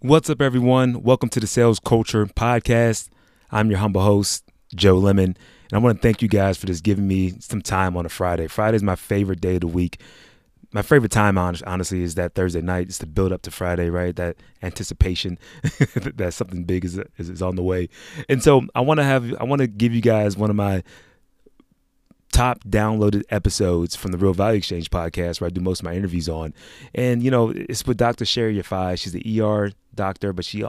What's up, everyone? Welcome to the Sales Culture Podcast. I'm your humble host, Joe Lemon, and I want to thank you guys for just giving me some time on a Friday. Friday is my favorite day of the week. My favorite time, honestly, is that Thursday night. It's the build up to Friday, right? That anticipation that something big is on the way. And so I want to give you guys one of my top downloaded episodes from the Real Value Exchange podcast, where I do most of my interviews on. And, it's with Dr. Sherry Yafai. She's the ER doctor, but she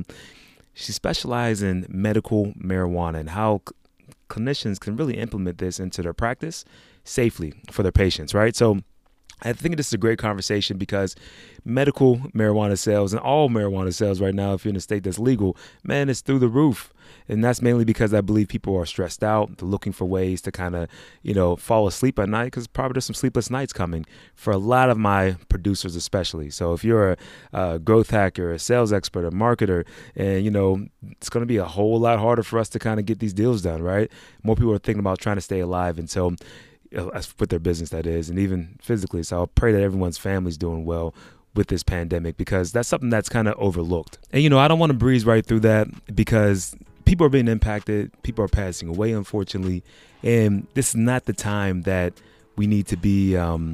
specializes in medical marijuana and how clinicians can really implement this into their practice safely for their patients, right? So I think this is a great conversation because medical marijuana sales and all marijuana sales right now, if you're in a state that's legal, man, it's through the roof. And that's mainly because I believe people are stressed out. They're looking for ways to kind of, fall asleep at night, because probably there's some sleepless nights coming for a lot of my producers especially. So if you're a growth hacker, a sales expert, a marketer, and, it's going to be a whole lot harder for us to kind of get these deals done, right? More people are thinking about trying to stay alive. And so with their business, that is, and even physically. So I'll pray that everyone's family's doing well with this pandemic, because that's something that's kind of overlooked. And, I don't want to breeze right through that, because people are being impacted. People are passing away, unfortunately. And this is not the time that we need to be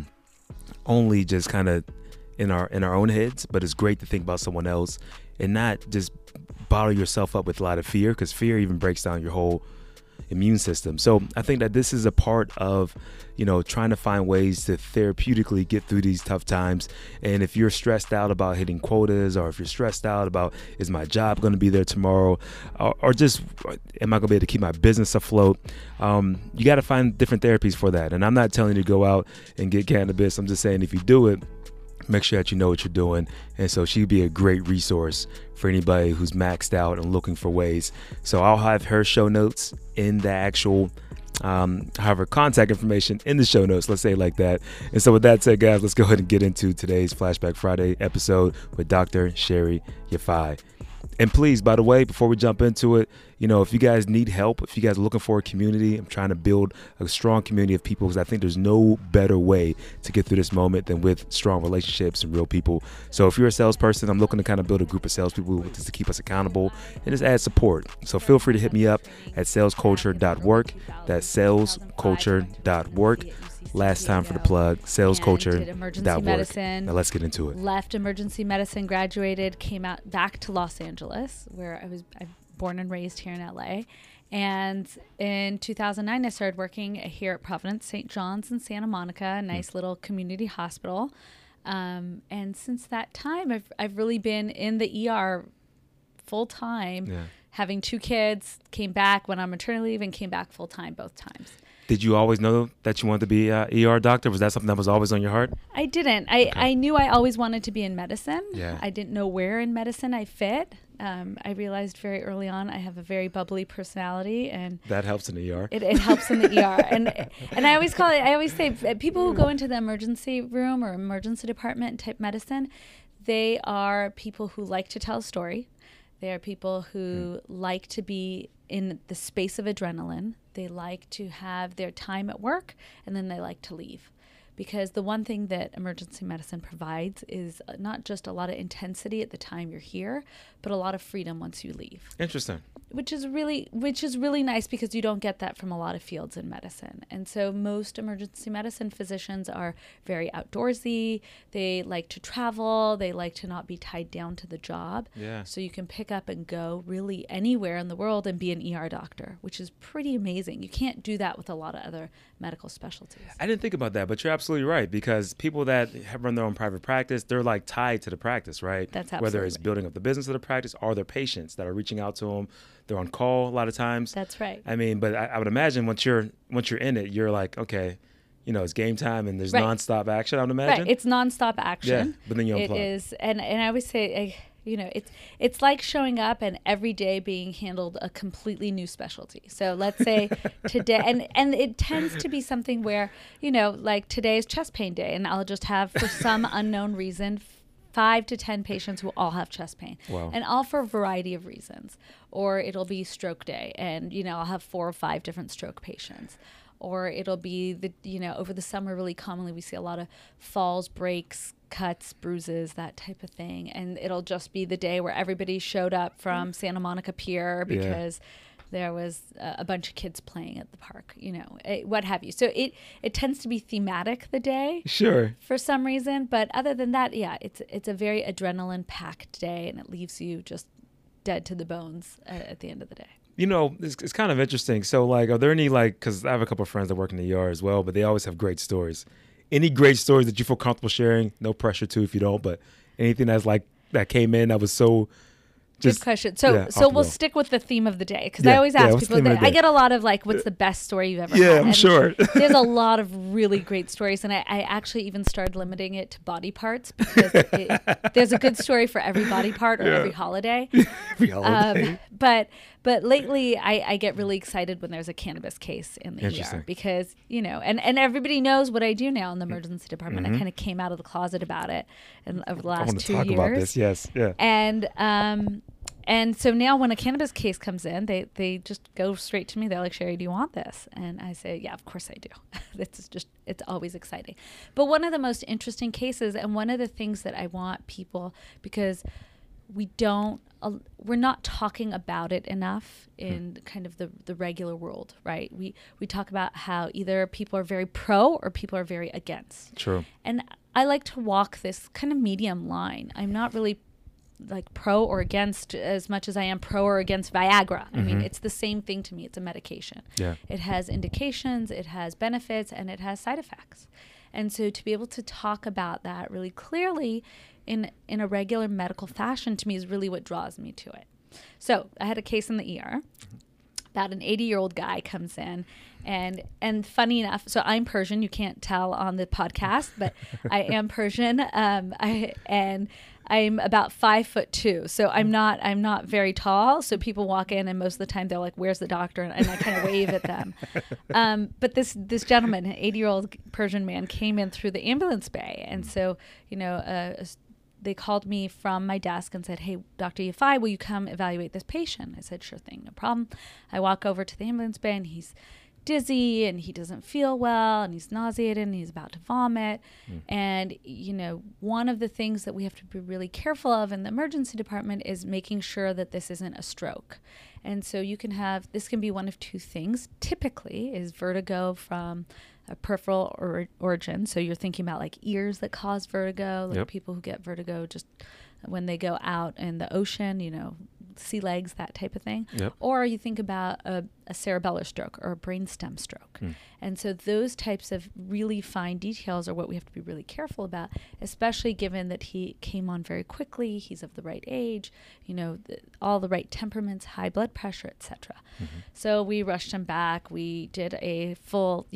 only just kind of in our own heads, but it's great to think about someone else and not just bottle yourself up with a lot of fear, because fear even breaks down your whole immune system. So I think that this is a part of, trying to find ways to therapeutically get through these tough times. And if you're stressed out about hitting quotas, or if you're stressed out about, is my job going to be there tomorrow, or just, am I going to be able to keep my business afloat? You got to find different therapies for that. And I'm not telling you to go out and get cannabis. I'm just saying, if you do it, make sure that you know what you're doing. And so she'd be a great resource for anybody who's maxed out and looking for ways. So I'll have her show notes in the actual, have her contact information in the show notes, let's say it like that. And so with that said, guys, let's go ahead and get into today's Flashback Friday episode with Dr. Sherry Yafai. And please, by the way, before we jump into it, if you guys need help, if you guys are looking for a community, I'm trying to build a strong community of people, because I think there's no better way to get through this moment than with strong relationships and real people. So if you're a salesperson, I'm looking to kind of build a group of salespeople just to keep us accountable and just add support. So feel free to hit me up at salesculture.work. That's salesculture.work. Last time for the plug, salesculture.work. Now let's get into it. Left emergency medicine, graduated, came out back to Los Angeles, where I'm born and raised here in LA. And in 2009, I started working here at Providence St. John's in Santa Monica, a nice little community hospital. And since that time, I've really been in the ER full time, having 2 kids, came back, went on maternity leave, and came back full time both times. Did you always know that you wanted to be an ER doctor? Was that something that was always on your heart? I didn't. I knew I always wanted to be in medicine. Yeah. I didn't know where in medicine I fit. I realized very early on I have a very bubbly personality, and that helps in the ER. It helps in the ER, and I always say people who go into the emergency room or emergency department type medicine, they are people who like to tell a story. They are people who like to be in the space of adrenaline. They like to have their time at work, and then they like to leave. Because the one thing that emergency medicine provides is not just a lot of intensity at the time you're here, but a lot of freedom once you leave. Interesting. Which is really nice, because you don't get that from a lot of fields in medicine. And so most emergency medicine physicians are very outdoorsy. They like to travel. They like to not be tied down to the job. Yeah. So you can pick up and go really anywhere in the world and be an ER doctor, which is pretty amazing. You can't do that with a lot of other medical specialties. I didn't think about that, but you're absolutely right, because people that have run their own private practice, they're like tied to the practice, right? That's absolutely whether it's building up the business of the practice or their patients that are reaching out to them. They're on call a lot of times. That's right. I mean, but I would imagine once you're in it, you're like, okay, it's game time and there's nonstop action, I would imagine. Right, it's nonstop action. Yeah, but then you unplug. It is, and I always say, it's like showing up and every day being handled a completely new specialty. So let's say today, and it tends to be something where, like today is chest pain day, and I'll just have, for some unknown reason, 5 to 10 patients who all have chest pain. Wow. And all for a variety of reasons. Or it'll be stroke day, and I'll have 4 or 5 different stroke patients. Or it'll be over the summer, really commonly we see a lot of falls, breaks, cuts, bruises, that type of thing. And it'll just be the day where everybody showed up from Santa Monica Pier because there was a bunch of kids playing at the park, what have you. So it tends to be thematic the day. Sure. For some reason. But other than that, it's a very adrenaline-packed day, and it leaves you just dead to the bones at the end of the day. It's kind of interesting. So, like, are there any, like, because I have a couple of friends that work in the ER as well, but they always have great stories. Any great stories that you feel comfortable sharing? No pressure to if you don't, but anything that's like that came in that was so good question. So we'll stick with the theme of the day, because I always ask people. I get a lot of like, "What's the best story you've ever had?" Yeah, I'm sure. There's a lot of really great stories, and I actually even started limiting it to body parts, because there's a good story for every body part or every holiday. Every holiday. But lately, I get really excited when there's a cannabis case in the ER, because and everybody knows what I do now in the emergency department. I kind of came out of the closet about it over the last 2 years. I want to talk about this. Yes, yeah. And so now when a cannabis case comes in, they just go straight to me. They're like, "Sherry, do you want this?" And I say, "Yeah, of course I do." It's always exciting. But one of the most interesting cases, and one of the things that I want people, because we're not talking about it enough in kind of the regular world, right? We talk about how either people are very pro or people are very against. True. And I like to walk this kind of medium line. I'm not really like pro or against as much as I am pro or against Viagra. I mean, it's the same thing to me. It's a medication. Yeah. It has indications, it has benefits, and it has side effects. And so to be able to talk about that really clearly in a regular medical fashion, to me, is really what draws me to it. So I had a case in the ER. About an 80-year-old guy comes in, and funny enough, so I'm Persian. You can't tell on the podcast, but I am Persian. And I'm about 5'2", so I'm not very tall. So people walk in, and most of the time they're like, "Where's the doctor?" And I kind of wave at them. But this gentleman, an 80-year-old Persian man, came in through the ambulance bay, and so they called me from my desk and said, "Hey, Dr. Yafai, will you come evaluate this patient?" I said, "Sure thing, no problem." I walk over to the ambulance bay, and he's dizzy, and he doesn't feel well, and he's nauseated, and he's about to vomit. And, one of the things that we have to be really careful of in the emergency department is making sure that this isn't a stroke. And so this can be one of two things. Typically is vertigo from a peripheral origin. So you're thinking about like ears that cause vertigo, like people who get vertigo just when they go out in the ocean, sea legs, that type of thing. Yep. Or you think about a cerebellar stroke or a brainstem stroke. And so those types of really fine details are what we have to be really careful about, especially given that he came on very quickly, he's of the right age, all the right temperaments, high blood pressure, etc. So we rushed him back. We did a full,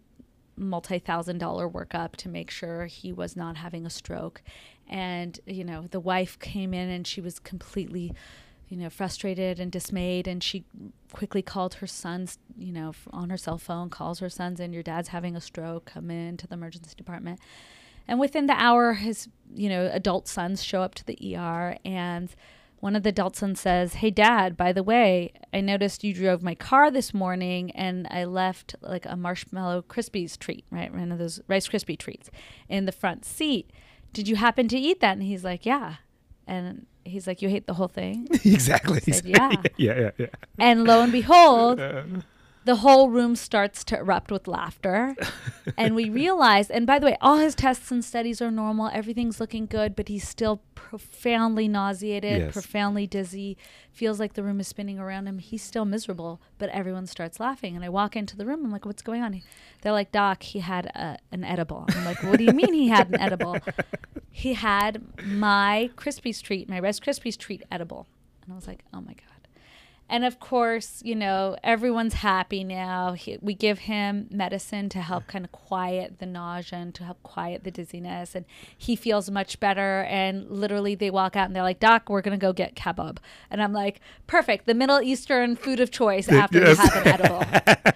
multi-$1,000 workup to make sure he was not having a stroke. And, the wife came in, and she was completely frustrated and dismayed, and she quickly called her sons, on her cell phone, calls her sons, and "Your dad's having a stroke, come in to the emergency department." And within the hour, his, adult sons show up to the ER, and one of the adult sons says, "Hey, Dad, by the way, I noticed you drove my car this morning, and I left like a Marshmallow Krispies treat, right? One of those Rice Krispie treats in the front seat. Did you happen to eat that?" And he's like, "Yeah." And he's like, "You ate the whole thing?" Exactly. I said, "Yeah." Yeah. And lo and behold, the whole room starts to erupt with laughter. And we realize, and by the way, all his tests and studies are normal. Everything's looking good, but he's still profoundly nauseated, profoundly dizzy, feels like the room is spinning around him. He's still miserable, but everyone starts laughing. And I walk into the room. I'm like, "What's going on?" They're like, "Doc, he had an edible." I'm like, "What do you mean he had an edible?" "He had my Krispies treat, my Rice Krispies treat edible." And I was like, "Oh my God." And of course, everyone's happy now. We give him medicine to help kind of quiet the nausea and to help quiet the dizziness. And he feels much better. And literally they walk out and they're like, "Doc, we're going to go get kebab." And I'm like, perfect. The Middle Eastern food of choice after you have an edible.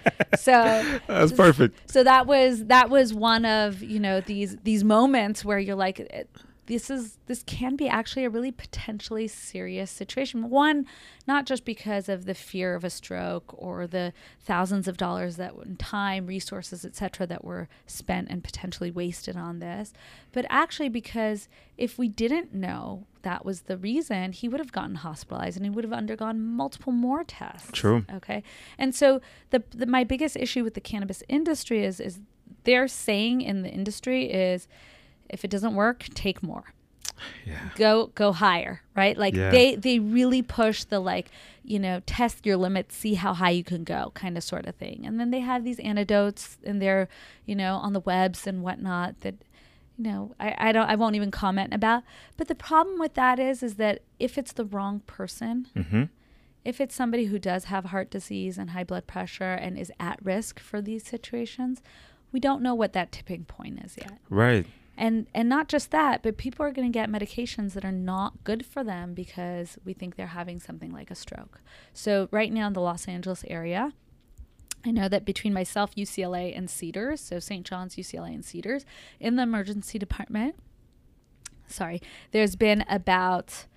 So that's perfect. So that was one of, these moments where you're like, this can be actually a really potentially serious situation. One, not just because of the fear of a stroke or the thousands of dollars that time, resources, etc., that were spent and potentially wasted on this, but actually because if we didn't know that was the reason, he would have gotten hospitalized and he would have undergone multiple more tests. True. Okay. And so my biggest issue with the cannabis industry is they're saying in the industry is, if it doesn't work, take more. Yeah. Go higher, right? Like they really push the test your limits, see how high you can go kind of sort of thing. And then they have these anecdotes in their, on the webs and whatnot that, I won't even comment about. But the problem with that is that if it's the wrong person, mm-hmm. if it's somebody who does have heart disease and high blood pressure and is at risk for these situations, we don't know what that tipping point is yet. Right. And not just that, but people are going to get medications that are not good for them because we think they're having something like a stroke. So right now in the Los Angeles area, I know that between myself, UCLA, and Cedars, so St. John's, UCLA, and Cedars, in the emergency department, there's been about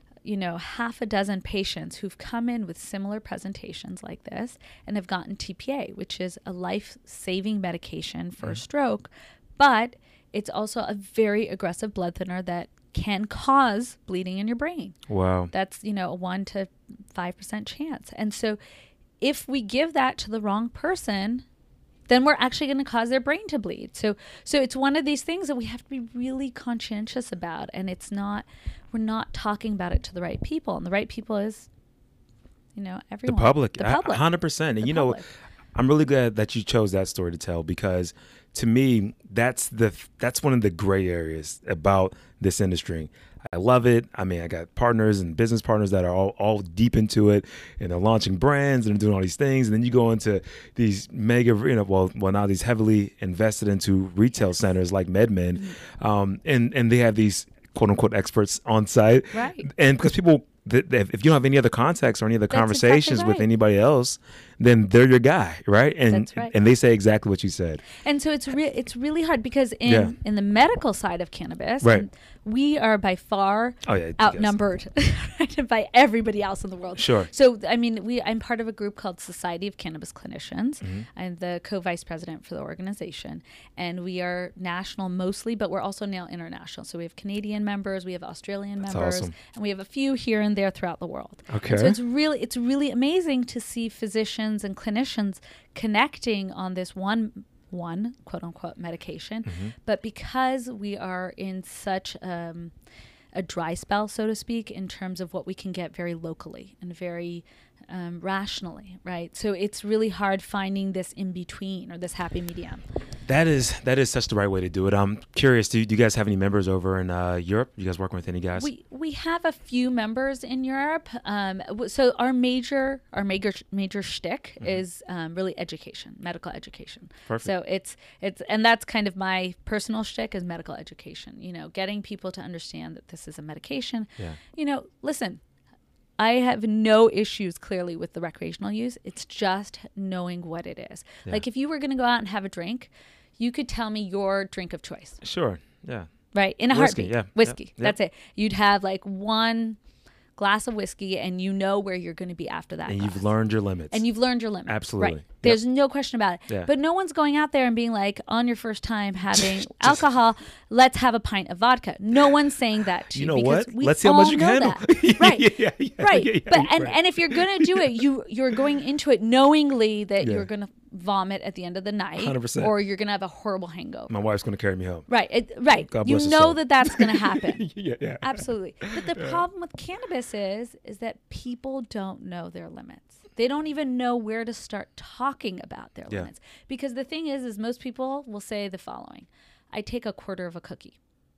half a dozen patients who've come in with similar presentations like this and have gotten TPA, which is a life-saving medication for a stroke, but it's also a very aggressive blood thinner that can cause bleeding in your brain. Wow. That's, a 1 to 5% chance. And so if we give that to the wrong person, then we're actually going to cause their brain to bleed. So it's one of these things that we have to be really conscientious about. And we're not talking about it to the right people. And the right people is, everyone. The public. The public. 100%. And I'm really glad that you chose that story to tell, because to me, that's one of the gray areas about this industry. I love it. I mean, I got partners and business partners that are all deep into it, and they're launching brands and they're doing all these things. And then you go into these mega, now these heavily invested into retail centers like MedMen, and they have these quote unquote experts on site, right? And because people, if you don't have any other context or any other conversations with anybody else, then they're your guy, right? And and they say exactly what you said. And so it's really hard because in the medical side of cannabis, right, we are by far outnumbered by everybody else in the world. Sure. So I mean, I'm part of a group called Society of Cannabis Clinicians. Mm-hmm. I'm the co-vice president for the organization, and we are national mostly, but we're also now international. So we have Canadian members, we have Australian members, awesome. And we have a few here and there throughout the world. Okay. And so it's really amazing to see physicians and clinicians connecting on this one quote unquote medication. Mm-hmm. But because we are in such a dry spell, so to speak, in terms of what we can get very locally and very rationally, right? So it's really hard finding this in between or this happy medium. That is such the right way to do it. I'm curious, do you guys have any members over in Europe? You guys working with any guys? We have a few members in Europe. So our major shtick mm-hmm. is really education, medical education. Perfect. So it's and that's kind of my personal shtick is medical education. Getting people to understand that this is a medication. Yeah. Listen. I have no issues clearly with the recreational use. It's just knowing what it is. Yeah. Like if you were going to go out and have a drink, you could tell me your drink of choice. Sure. Yeah. Right. In a whiskey, heartbeat. Yeah. Whiskey. Yep. That's it. You'd have like one glass of whiskey and you know where you're going to be after that. And glass. you've learned your limits. Absolutely. Right. There's no question about it. Yeah. But no one's going out there and being like, on your first time having alcohol, let's have a pint of vodka. No one's saying that to you. You know what? We let's see how much you can handle. Right. Yeah, right. But and if you're going to do it, you're going into it knowingly that you're going to vomit at the end of the night 100%. Or you're going to have a horrible hangover. My wife's going to carry me home. Right. God you bless know soul. that's going to happen. Yeah. Absolutely. But the problem with cannabis is that people don't know their limits. They don't even know where to start talking about their limits. Because the thing is most people will say the following: I take a quarter of a cookie.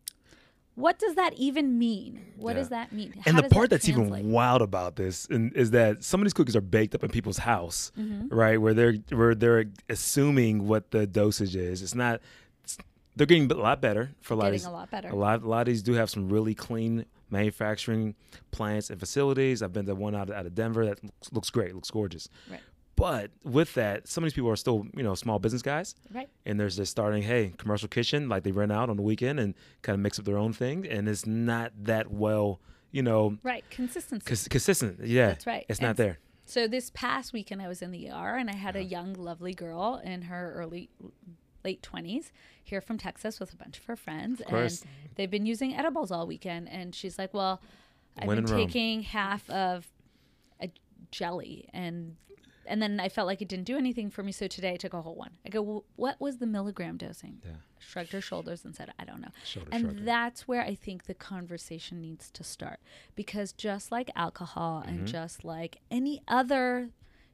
What does that even mean? What does that mean? And the part that's even wild about this is that some of these cookies are baked up in people's house, mm-hmm. right? Where they're assuming what the dosage is. It's not. They're getting a lot better for a lot of these. A lot better. A lot of these do have some really clean manufacturing plants and facilities. I've been to one out of Denver that looks great, looks gorgeous. Right. But with that, some of these people are still, small business guys. Right. And there's just starting, hey, commercial kitchen, like they rent out on the weekend and kind of mix up their own thing. And it's not that well, Right. Consistency. consistent. Yeah. That's right. It's And not there. So this past weekend I was in the ER and I had a young, lovely girl in her late 20s here from Texas with a bunch of her friends. course. And they've been using edibles all weekend. And she's like, well, I've When been in Rome. taking half of a jelly and then I felt like it didn't do anything for me. So today I took a whole one. I go, well, what was the milligram dosing? Yeah. Shrugged her shoulders and said, I don't know. Shoulder And shrugging. that's where I think the conversation needs to start. Because just like alcohol and just like any other,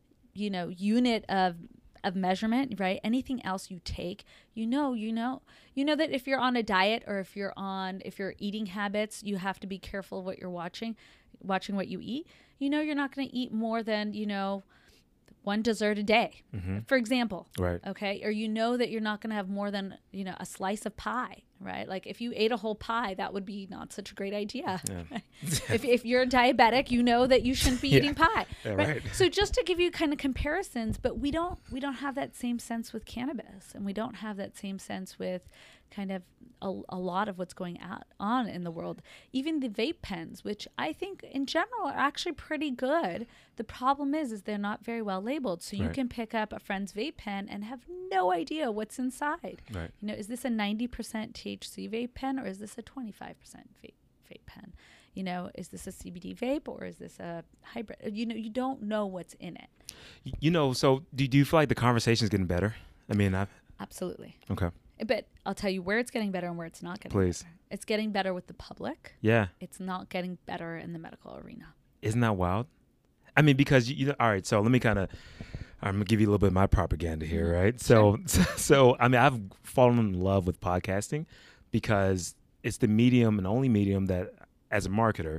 unit of measurement, right? Anything else you take, you know that if you're on a diet or if you're eating habits, you have to be careful of what you're watching what you eat. You're not going to eat more than, one dessert a day, for example. Right. Okay. Or that you're not going to have more than, a slice of pie, right? Like if you ate a whole pie, that would be not such a great idea. Yeah. if you're diabetic, that you shouldn't be eating pie. Yeah, right? right. So just to give you kind of comparisons, but we don't have that same sense with cannabis, and we don't have that same sense with kind of a lot of what's going on in the world. Even the vape pens, which I think in general are actually pretty good. The problem is they're not very well labeled. So you Right. can pick up a friend's vape pen and have no idea what's inside. Right. Is this a 90% THC vape pen or is this a 25% vape pen? Is this a CBD vape or is this a hybrid? You don't know what's in it. So do you feel like the conversation is getting better? I mean, Absolutely. okay. But I'll tell you where it's getting better and where it's not getting Please. better. It's getting better with the public. Yeah. It's not getting better in the medical arena. Isn't that wild? I mean, because all right. So let me I'm gonna give you a little bit of my propaganda here, right? So, I mean, I've fallen in love with podcasting because it's the medium and only medium that, as a marketer,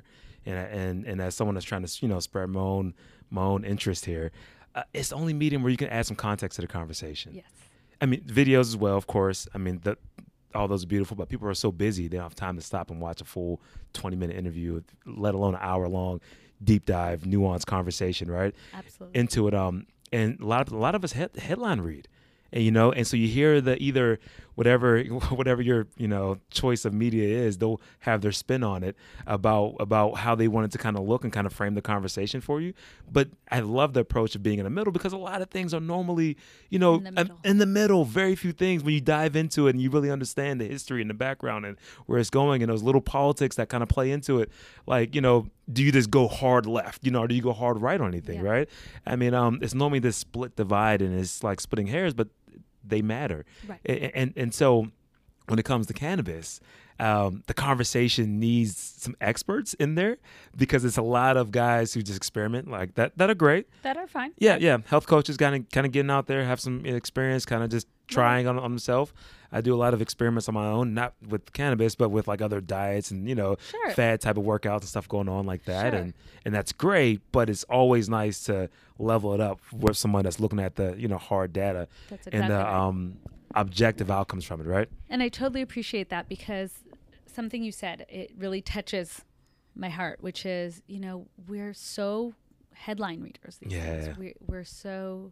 and as someone that's trying to spread my own interest here, it's the only medium where you can add some context to the conversation. Yes. I mean, videos as well, of course. I mean, all those are beautiful, but people are so busy they don't have time to stop and watch a full 20-minute interview, let alone an hour-long deep dive, nuanced conversation, right? Absolutely. Into it. And a lot of us headline read, and so you hear either whatever your choice of media is, they'll have their spin on it about how they want it to kind of look and kind of frame the conversation for you. But I love the approach of being in the middle because a lot of things are normally in the middle. Very few things when you dive into it and you really understand the history and the background and where it's going and those little politics that kind of play into it. Like do you just go hard left, or do you go hard right on anything, Yeah. right? I mean, it's normally this split divide and it's like splitting hairs, but they matter. Right. And so when it comes to cannabis, the conversation needs some experts in there because it's a lot of guys who just experiment like that are great. That are fine. Yeah. Health coaches kind of getting out there, have some experience, kind of just trying on themselves. I do a lot of experiments on my own, not with cannabis, but with like other diets and, Sure. fad type of workouts and stuff going on like that. Sure. And that's great, but it's always nice to level it up with someone that's looking at the, hard data That's and exactly the right. objective outcomes from it, right? And I totally appreciate that because something you said, it really touches my heart, which is, we're so headline readers these Yeah. days. We're so,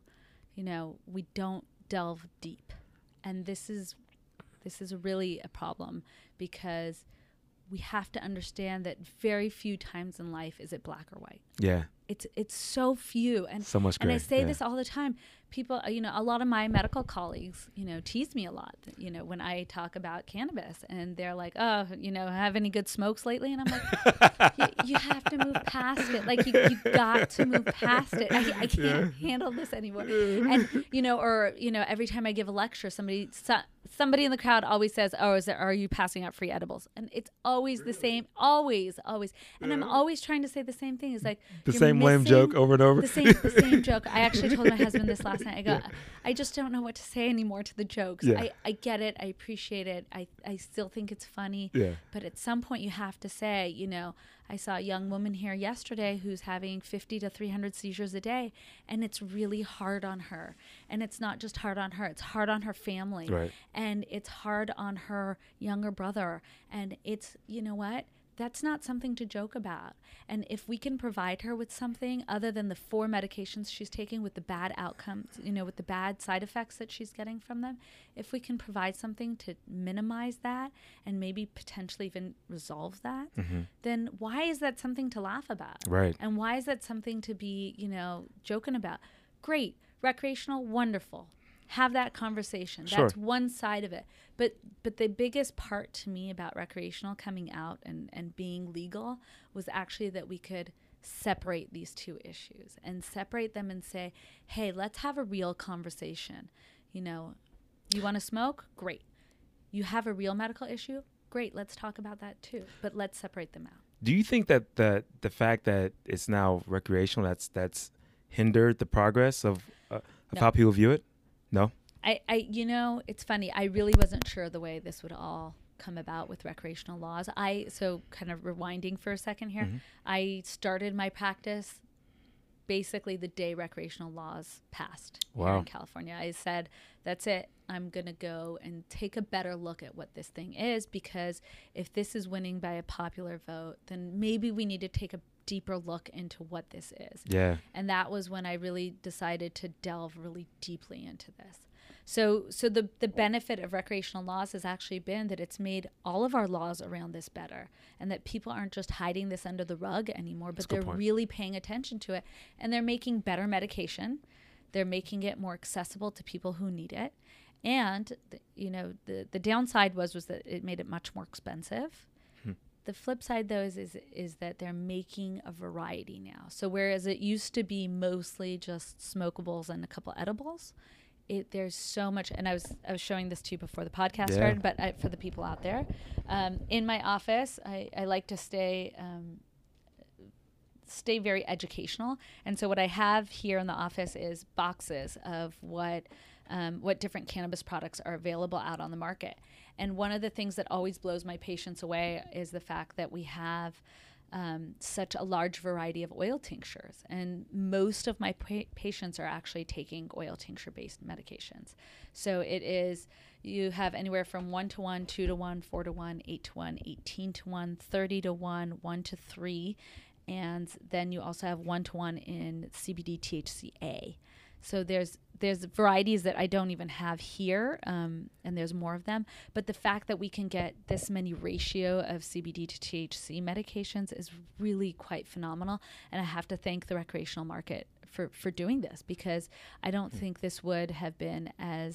we don't delve deep. And this is really a problem because we have to understand that very few times in life is it black or white. Yeah. It's so few. And So much And I gray, say yeah. this all the time. People, a lot of my medical colleagues, tease me a lot, when I talk about cannabis and they're like, oh, have any good smokes lately? And I'm like, you have to move past it. Like you got to move past it. I can't handle this anymore. And, every time I give a lecture, somebody in the crowd always says, oh, are you passing out free edibles? And it's always the same, always. And I'm always trying to say the same thing. It's like, The you're same lame missing joke over and over. the same joke. I actually told my husband this last night. I go, I just don't know what to say anymore to the jokes. Yeah. I get it. I appreciate it. I still think it's funny. Yeah. But at some point you have to say, I saw a young woman here yesterday who's having 50 to 300 seizures a day, and it's really hard on her. And it's not just hard on her, it's hard on her family. Right. And it's hard on her younger brother. And it's, you know what? that's not something to joke about. And if we can provide her with something other than the 4 medications she's taking with the bad outcomes, with the bad side effects that she's getting from them, if we can provide something to minimize that and maybe potentially even resolve that, then why is that something to laugh about? Right. And why is that something to be, joking about? Great. Recreational, wonderful. Have that conversation. Sure. That's one side of it. But the biggest part to me about recreational coming out and being legal was actually that we could separate these 2 issues and separate them and say, hey, let's have a real conversation. You want to smoke? Great. You have a real medical issue? Great. Let's talk about that too. But let's separate them out. Do you think that the fact that it's now recreational, that's hindered the progress of No. how people view it? No? It's funny. I really wasn't sure the way this would all come about with recreational laws. So kind of rewinding for a second here, I started my practice basically the day recreational laws passed here in California. I said, that's it. I'm going to go and take a better look at what this thing is, because if this is winning by a popular vote, then maybe we need to take a deeper look into what this is. Yeah. And that was when I really decided to delve really deeply into this. So the benefit of recreational laws has actually been that it's made all of our laws around this better, and that people aren't just hiding this under the rug anymore, but they're really paying attention to it, and they're making better medication. They're making it more accessible to people who need it. And, the downside was that it made it much more expensive. The flip side, though, is that they're making a variety now. So whereas it used to be mostly just smokables and a couple edibles, there's so much. And I was showing this to you before the podcast started, but for the people out there, in my office, I like to stay very educational. And so what I have here in the office is boxes of what different cannabis products are available out on the market. And one of the things that always blows my patients away is the fact that we have such a large variety of oil tinctures. And most of my patients are actually taking oil tincture-based medications. So you have anywhere from 1-to-1, 2-to-1, 4-to-1, 8-to-1, 18-to-1, 30-to-1, 1-to-3. And then you also have 1-to-1 in CBD THCA. So there's varieties that I don't even have here, and there's more of them. But the fact that we can get this many ratio of CBD to THC medications is really quite phenomenal. And I have to thank the recreational market for doing this, because I don't think this would have been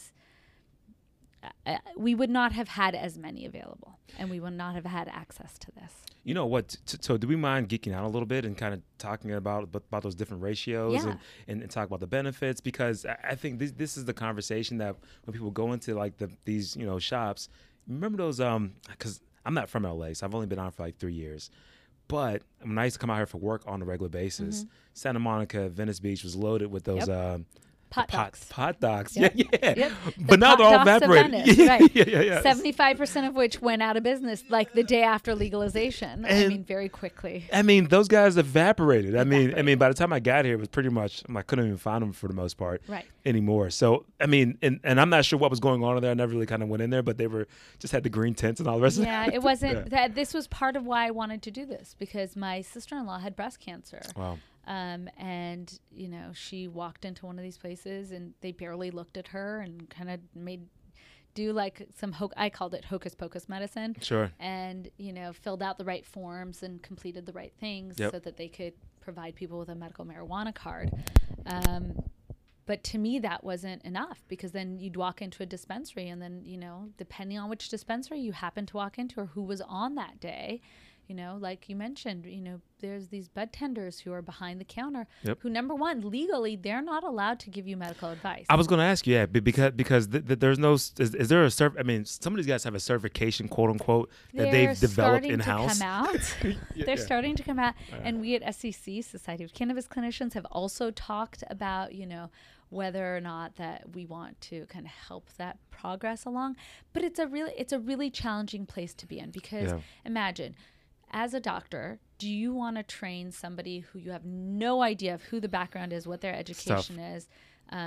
we would not have had as many available, and we would not have had access to this. You know what? So do we mind geeking out a little bit and kind of talking about those different ratios and talk about the benefits? Because I think this is the conversation that when people go into like these shops, remember those, because I'm not from LA, so I've only been on for like 3 years. But when I used to come out here for work on a regular basis, Santa Monica, Venice Beach was loaded with those Pot dogs. Yep. Yeah. Yep. But now they're all evaporated. Right. Yeah. 75% of which went out of business like the day after legalization. Very quickly. Those guys evaporated. I mean, by the time I got here, it was pretty much, I couldn't even find them for the most part anymore. So, and I'm not sure what was going on in there. I never really kind of went in there, but they just had the green tents and all the rest of it. Yeah, it wasn't that. This was part of why I wanted to do this, because my sister-in-law had breast cancer. Wow. And she walked into one of these places and they barely looked at her and kind of do like some I called it hocus pocus medicine. Sure. And, filled out the right forms and completed the right things so that they could provide people with a medical marijuana card. But to me, that wasn't enough, because then you'd walk into a dispensary and then, depending on which dispensary you happen to walk into or who was on that day, like you mentioned, there's these bud tenders who are behind the counter who, number one, legally, they're not allowed to give you medical advice. I was going to ask you, because there's no, is there a some of these guys have a certification, quote unquote, that they've developed in-house. They're starting to come out. And we at SCC, Society of Cannabis Clinicians, have also talked about, whether or not that we want to kind of help that progress along. But it's a really challenging place to be in, because imagine, as a doctor, do you want to train somebody who you have no idea of who the background is, what their education is,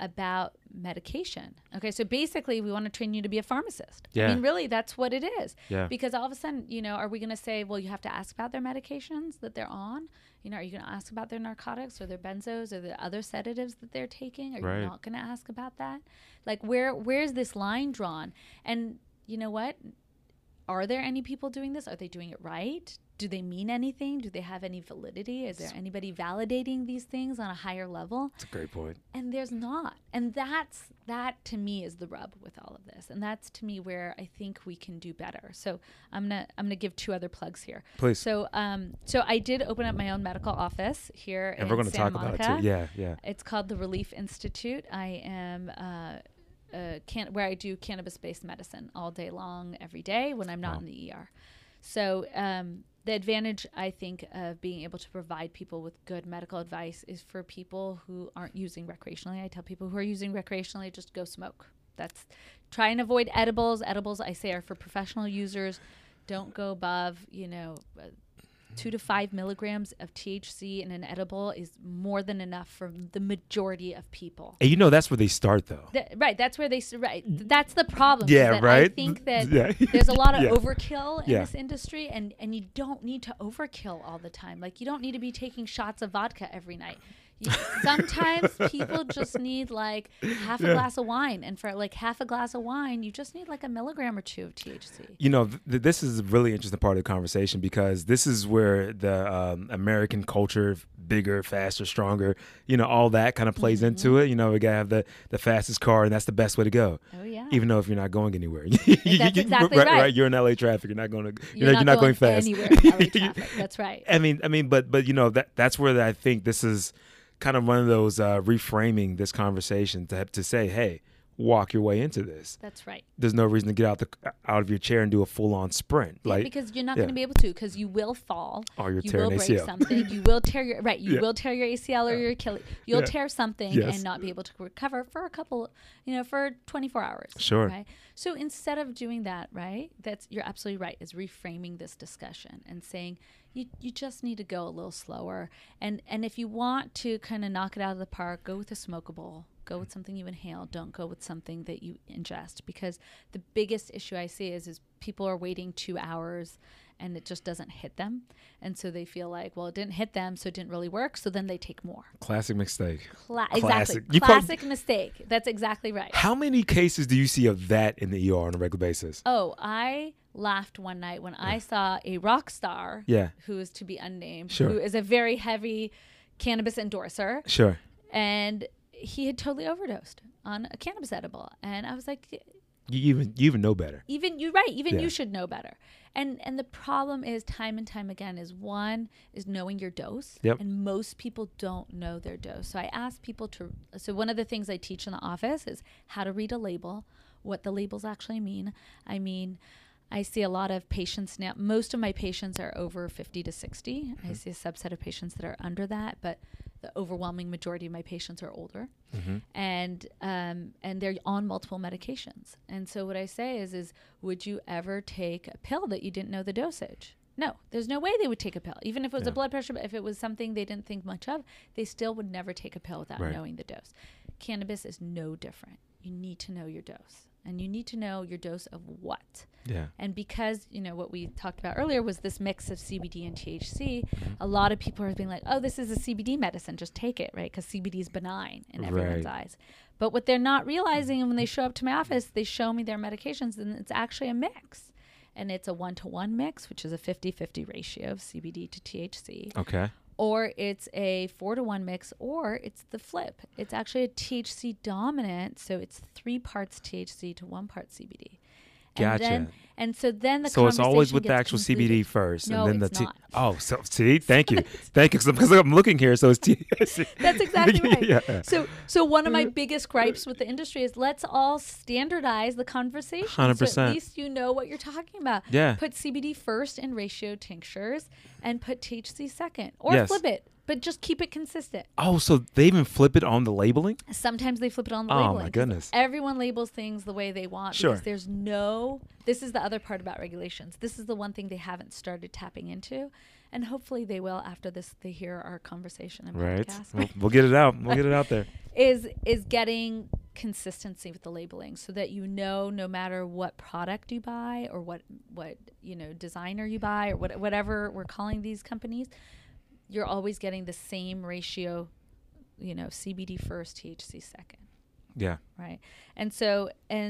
about medication. Okay, so basically we want to train you to be a pharmacist. Yeah. I mean, really, that's what it is. Yeah. Because all of a sudden, are we going to say, well, you have to ask about their medications that they're on? Are you going to ask about their narcotics or their benzos or the other sedatives that they're taking? Are you not going to ask about that? Like, where's this line drawn? And you know what? Are there any people doing this? Are they doing it right? Do they mean anything? Do they have any validity? Is there anybody validating these things on a higher level? That's a great point. And there's not. And that to me is the rub with all of this. And that's to me where I think we can do better. So I'm gonna give 2 other plugs here. Please. So I did open up my own medical office here in Santa Monica. And we're going to talk about it too. Yeah, yeah. It's called the Relief Institute. I am where I do cannabis-based medicine all day long, every day when I'm not in the ER. So the advantage, I think, of being able to provide people with good medical advice is for people who aren't using recreationally. I tell people who are using recreationally, just go smoke. Try and avoid edibles. Edibles, I say, are for professional users. Don't go above, 2 to 5 milligrams of THC in an edible is more than enough for the majority of people. And that's where they start, though. That's where that's the problem. Yeah, right. I think that there's a lot of Yeah. overkill in this industry, and you don't need to overkill all the time. Like, you don't need to be taking shots of vodka every night. Sometimes people just need like half a glass of wine, and for like half a glass of wine, you just need like a milligram or 2 of THC. This is a really interesting part of the conversation, because this is where the American culture, bigger, faster, stronger, all that kind of plays into it. We gotta have the fastest car, and that's the best way to go. Oh yeah. Even though if you're not going anywhere, that's exactly right. Right. You're in LA traffic. You're not going to. You're not going fast anywhere in LA traffic. That's right. I mean, but that's where I think this is kind of one of those reframing this conversation to say, hey, walk your way into this. That's right. There's no reason to get out of your chair and do a full-on sprint. Because you're not going to be able to, because you will fall. Or you will break ACL. something. You will tear your will tear your ACL or your Achilles. You'll tear something and not be able to recover for a couple, for 24 hours. Sure. Right. So instead of doing that, right, you're absolutely right, is reframing this discussion and saying you just need to go a little slower. And if you want to kind of knock it out of the park, go with a smokable. Go with something you inhale. Don't go with something that you ingest, because the biggest issue I see is people are waiting 2 hours and it just doesn't hit them. And so they feel like, well, it didn't hit them, so it didn't really work. So then they take more. Classic mistake. Exactly. Classic mistake. That's exactly right. How many cases do you see of that in the ER on a regular basis? Oh, I laughed one night when I saw a rock star who is to be unnamed, who is a very heavy cannabis endorser. Sure. And he had totally overdosed on a cannabis edible. And I was like, you even know better. You're right. You should know better. And the problem is, time and time again, is knowing your dose. Yep. And most people don't know their dose. So I ask people so one of the things I teach in the office is how to read a label, what the labels actually mean. I see a lot of patients now. Most of my patients are over 50 to 60. Mm-hmm. I see a subset of patients that are under that, but the overwhelming majority of my patients are older, and they're on multiple medications. And so what I say is would you ever take a pill that you didn't know the dosage? No, there's no way they would take a pill. Even if it was a blood pressure, if it was something they didn't think much of, they still would never take a pill without knowing the dose. Cannabis is no different. You need to know your dose. And you need to know your dose of what. Yeah. And because, what we talked about earlier was this mix of CBD and THC, a lot of people are being like, oh, this is a CBD medicine, just take it, right? Because CBD is benign in everyone's eyes. But what they're not realizing, and when they show up to my office, they show me their medications, and it's actually a mix. And it's a 1-to-1 mix, which is a 50-50 ratio of CBD to THC. Okay. Or it's a 4-to-1 mix, or it's the flip. It's actually a THC dominant, so it's 3 parts THC to 1 part CBD. Gotcha. So it's always with the actual CBD first, no, and then it's not. Oh, so see, thank you, because I'm looking here. So it's THC. That's exactly right. Yeah. So one of my biggest gripes with the industry is let's all standardize the conversation. 100%. So at least you know what you're talking about. Yeah. Put CBD first in ratio tinctures, and put THC second, or flip it. But just keep it consistent. Oh, so they even flip it on the labeling? Sometimes they flip it on the labeling. Oh, my goodness. Everyone labels things the way they want. Sure. Because this is the other part about regulations. This is the one thing they haven't started tapping into. and hopefully they will after this. They hear our conversation and Right. podcast. We'll get it out. We'll get it out there. Is getting consistency with the labeling so that no matter what product you buy or what designer you buy or whatever we're calling these companies, you're always getting the same ratio, CBD first, THC second. Yeah. Right. And so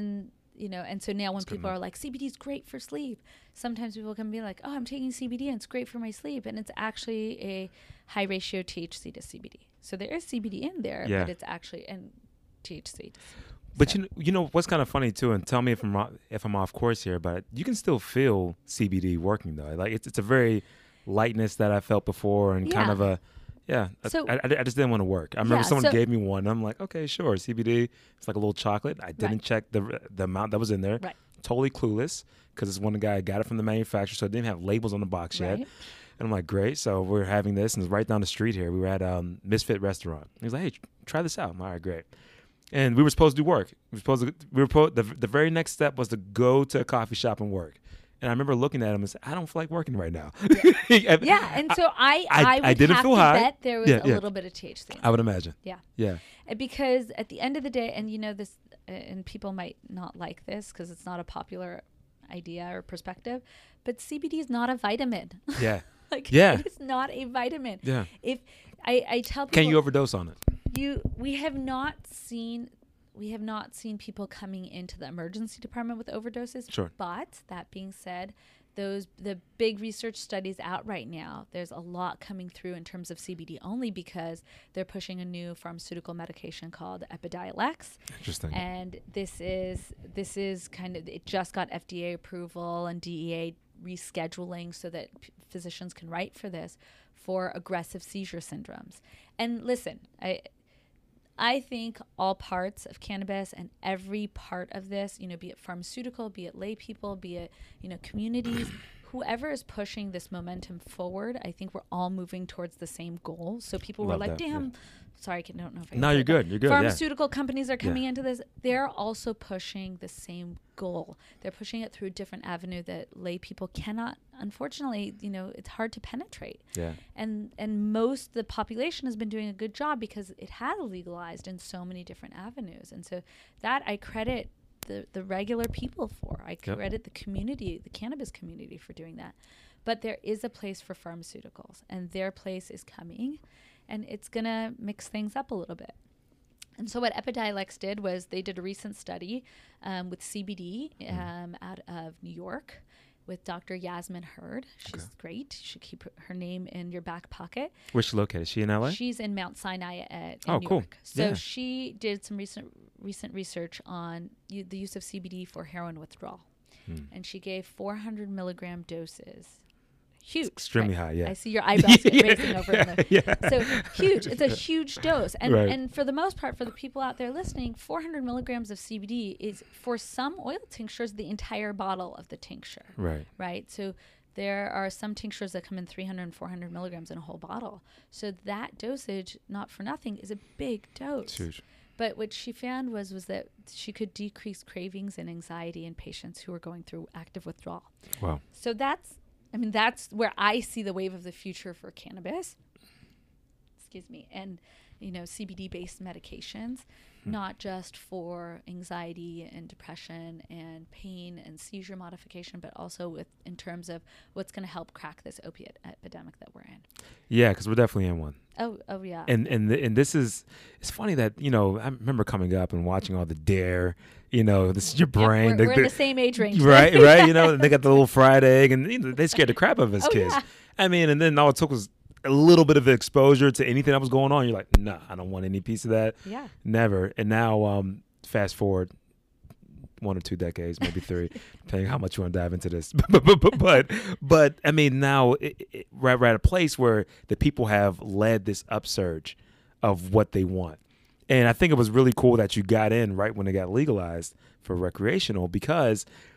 now when people are like, CBD is great for sleep, sometimes people can be like, oh, I'm taking CBD and it's great for my sleep. And it's actually a high ratio THC to CBD. So there is CBD in there, but it's actually and THC. But you know what's kind of funny too, and tell me if I'm off course here, but you can still feel CBD working though. Like it's a very lightness that I felt before, and kind of a So I just didn't want to work. I remember someone gave me one. And I'm like, okay, sure, CBD. It's like a little chocolate. I didn't check the amount that was in there. Right. Totally clueless because it's one guy got it from the manufacturer, so it didn't have labels on the box yet. And I'm like, great. So we're having this, and it's right down the street here. We were at Misfit Restaurant. He was like, hey, try this out. I'm like, all right, great. And we were supposed to do work. The very next step was to go to a coffee shop and work. And I remember looking at him and said, I don't feel like working right now. And so I would didn't have feel to high. bet there was a little bit of THC. I would imagine. Yeah. Because at the end of the day, and this, and people might not like this because it's not a popular idea or perspective, but CBD is not a vitamin. Yeah. It's not a vitamin. Yeah. If I tell people, can you overdose on it? We have not seen people coming into the emergency department with overdoses. Sure. But that being said, the big research studies out right now, there's a lot coming through in terms of CBD only because they're pushing a new pharmaceutical medication called Epidiolex. Interesting. And this is kind of, it just got FDA approval and DEA rescheduling so that physicians can write for this for aggressive seizure syndromes. And listen, I think all parts of cannabis and every part of this, be it pharmaceutical, be it lay people, be it, communities, whoever is pushing this momentum forward, I think we're all moving towards the same goal. So people were like, damn, sorry, I don't know if I No, you're good. You're good. Pharmaceutical companies are coming into this. They're also pushing the same goal. They're pushing it through a different avenue that lay people cannot, unfortunately, it's hard to penetrate. Yeah. And most the population has been doing a good job because it has legalized in so many different avenues. And so that I credit the regular people for. I credit the community, the cannabis community for doing that. But there is a place for pharmaceuticals, and their place is coming, and it's going to mix things up a little bit. And so what Epidiolex did was they did a recent study with CBD out of New York with Dr. Yasmin Hurd. She's great. You should keep her name in your back pocket. Where's she located? Is she in LA? She's in Mount Sinai in New cool. York. So she did some recent research on the use of CBD for heroin withdrawal. And she gave 400 milligram doses. Huge. It's extremely high, yeah. I see your eyebrows raising over there. So huge. It's a huge dose. And for the most part, for the people out there listening, 400 milligrams of CBD is, for some oil tinctures, the entire bottle of the tincture. Right? So there are some tinctures that come in 300 and 400 milligrams in a whole bottle. So that dosage, not for nothing, is a big dose. It's huge. But what she found was that she could decrease cravings and anxiety in patients who were going through active withdrawal. Wow. So that's where I see the wave of the future for cannabis. Excuse me. And, CBD-based medications, not just for anxiety and depression and pain and seizure modification, but also in terms of what's going to help crack this opiate epidemic that we're in. Yeah, because we're definitely in one. Oh yeah. And this is, it's funny that, I remember coming up and watching all the Dare, this is your brain. We're in the same age range. Right. And they got the little fried egg, and they scared the crap out of us kids. Yeah. And then all it took was a little bit of exposure to anything that was going on. You're like, nah, I don't want any piece of that. Yeah. Never. And now, fast forward 1 or 2 decades, maybe 3, depending how much you want to dive into this. But now we're at a place where the people have led this upsurge of what they want. And I think it was really cool that you got in right when it got legalized for recreational because,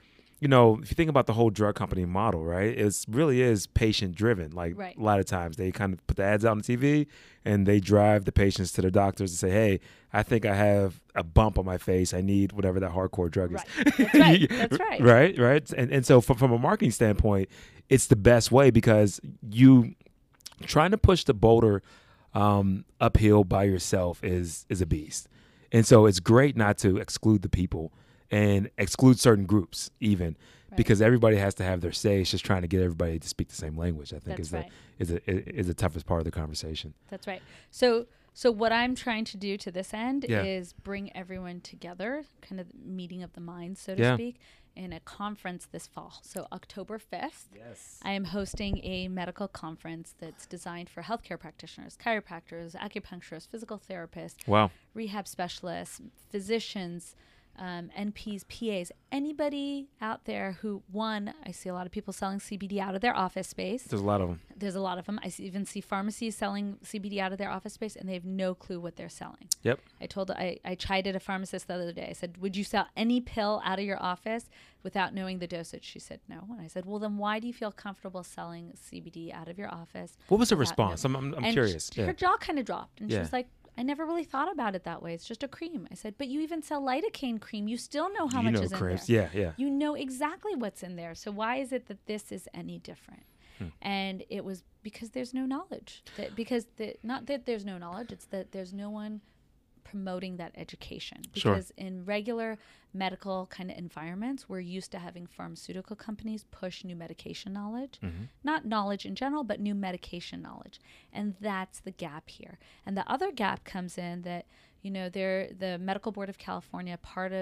if you think about the whole drug company model, right, it really is patient driven. Like Right. a lot of times they kind of put the ads out on TV and they drive the patients to the doctors and say, hey, I think I have a bump on my face. I need whatever that hardcore drug is. Right. That's right. That's right. Right. And so from a marketing standpoint, it's the best way because you trying to push the boulder uphill by yourself is a beast. And so it's great not to exclude the people and exclude certain groups even because everybody has to have their say. It's just trying to get everybody to speak the same language, I think is the toughest part of the conversation. That's right. So what I'm trying to do to this end is bring everyone together, kind of meeting of the minds, so to speak, in a conference this fall. So October 5th, I am hosting a medical conference that's designed for healthcare practitioners, chiropractors, acupuncturists, physical therapists, rehab specialists, physicians, NPs, PAs, anybody out there who, I see a lot of people selling CBD out of their office space. There's a lot of them. I even see pharmacies selling CBD out of their office space, and they have no clue what they're selling. Yep. I chided a pharmacist the other day. I said, would you sell any pill out of your office without knowing the dosage? She said, no. And I said, well, then why do you feel comfortable selling CBD out of your office? What was her response? I'm curious. Her jaw kind of dropped, and she was like, I never really thought about it that way. It's just a cream. I said, but you even sell lidocaine cream. You still know how much is in there. Yeah. You know exactly what's in there. So why is it that this is any different? And it was because there's no knowledge. Not that there's no knowledge. It's that there's no one promoting that education. Because in regular medical kind of environments, we're used to having pharmaceutical companies push new medication knowledge. Not knowledge in general, but new medication knowledge. And that's the gap here. And the other gap comes in that, the Medical Board of California,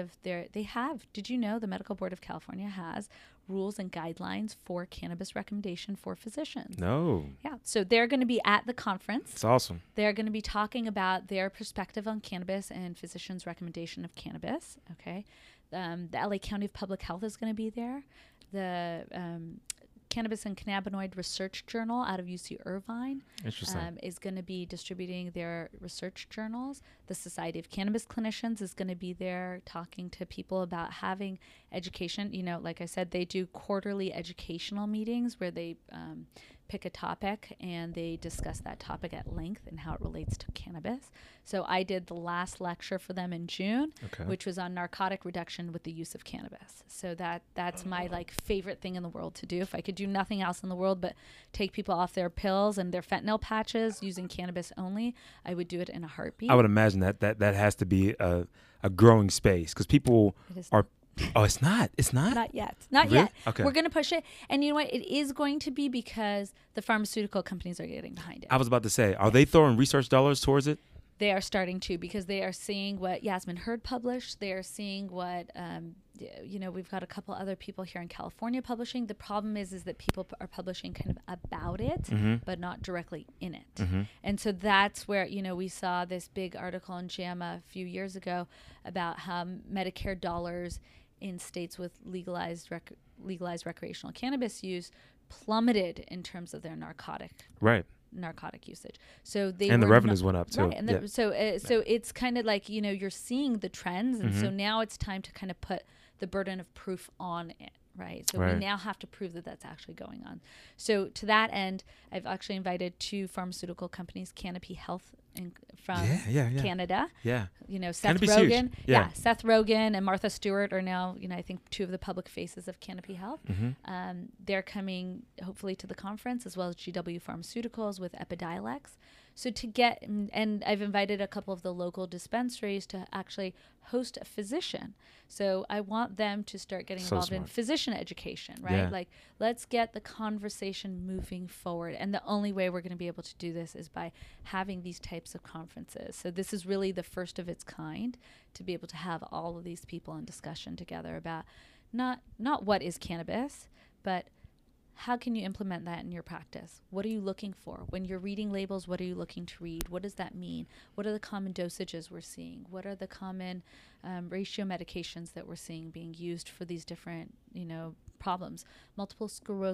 did you know the Medical Board of California has rules and guidelines for cannabis recommendation for physicians? No. Yeah. So they're going to be at the conference. It's awesome. They're going to be talking about their perspective on cannabis and physicians' recommendation of cannabis. Okay. The LA County of Public Health is going to be there. The Cannabis and Cannabinoid Research Journal out of UC Irvine is going to be distributing their research journals. The Society of Cannabis Clinicians is going to be there talking to people about having education. Like I said, they do quarterly educational meetings where they pick a topic and they discuss that topic at length and how it relates to cannabis. So I did the last lecture for them in June, which was on narcotic reduction with the use of cannabis. So that's my favorite thing in the world to do. If I could do nothing else in the world but take people off their pills and their fentanyl patches using cannabis only, I would do it in a heartbeat. I would imagine that has to be a growing space because people are. Oh, it's not. It's not. Not yet. Not really? yet. Okay. We're going to push it, and you know what? It is going to be because the pharmaceutical companies are getting behind it. I was about to say, are they throwing research dollars towards it? They are starting to, because they are seeing what Yasmin Hurd published. They are seeing what we've got a couple other people here in California publishing. The problem is that people are publishing kind of about it, but not directly in it. And so that's where we saw this big article in JAMA a few years ago about how Medicare dollars in states with legalized recreational cannabis use plummeted in terms of their narcotic usage. So the revenues went up too. Right. And so it's kind of like, you're seeing the trends. And so now it's time to kind of put the burden of proof on it. Right. So we now have to prove that that's actually going on. So to that end, I've actually invited 2 pharmaceutical companies, Canopy Health from Canada. Yeah. Seth Rogen. Seth Rogen and Martha Stewart are now, I think 2 of the public faces of Canopy Health. They're coming hopefully to the conference, as well as GW Pharmaceuticals with Epidiolex. So and I've invited a couple of the local dispensaries to actually host a physician. So I want them to start getting involved in physician education, right? Yeah. Let's get the conversation moving forward. And the only way we're going to be able to do this is by having these types of conferences. So this is really the first of its kind, to be able to have all of these people in discussion together about not what is cannabis, but how can you implement that in your practice? What are you looking for? When you're reading labels, what are you looking to read? What does that mean? What are the common dosages we're seeing? What are the common ratio medications that we're seeing being used for these different, problems? Multiple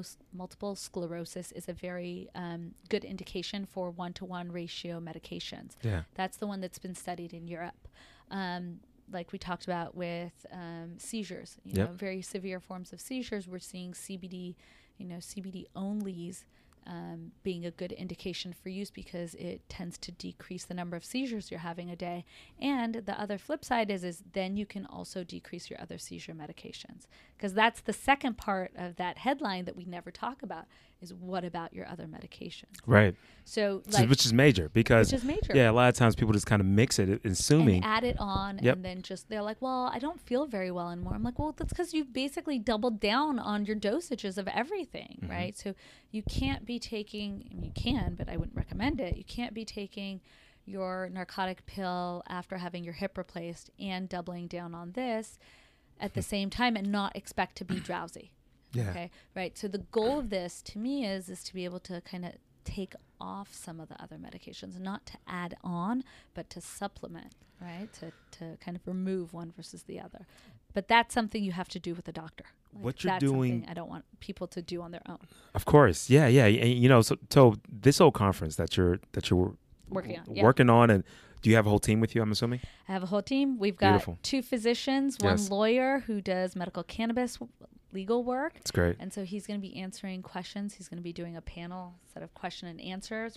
sclerosis is a very good indication for 1-to-1 ratio medications. Yeah. That's the one that's been studied in Europe. like we talked about with seizures, Yep. very severe forms of seizures, we're seeing CBD, CBD onlys being a good indication for use because it tends to decrease the number of seizures you're having a day. And the other flip side is then you can also decrease your other seizure medications, because that's the second part of that headline that we never talk about is what about your other medications? Right. So Which is major because, which is major. yeah, a lot of times people just kind of mix it, assuming. And add it on, Yep. and then they're like, well, I don't feel very well anymore. I'm like, well, that's because you've basically doubled down on your dosages of everything, Mm-hmm. right? So you can't be taking, and you can, but I wouldn't recommend it. You can't be taking your narcotic pill after having your hip replaced and doubling down on this at the same time and not expect to be drowsy. Yeah. Okay. Right. So the goal of this to me is to be able to kind of take off some of the other medications, not to add on, but to supplement, right? To kind of remove one versus the other. But that's something you have to do with a doctor. What you're that's doing, something I don't want people to do on their own. of course, yeah. And, so this whole conference that you're working on, and do you have a whole team with you? I'm assuming. I have a whole team. We've got Beautiful. 2 physicians, one lawyer who does medical cannabis legal work. That's great. And so he's going to be answering questions. He's going to be doing a panel set of question and answers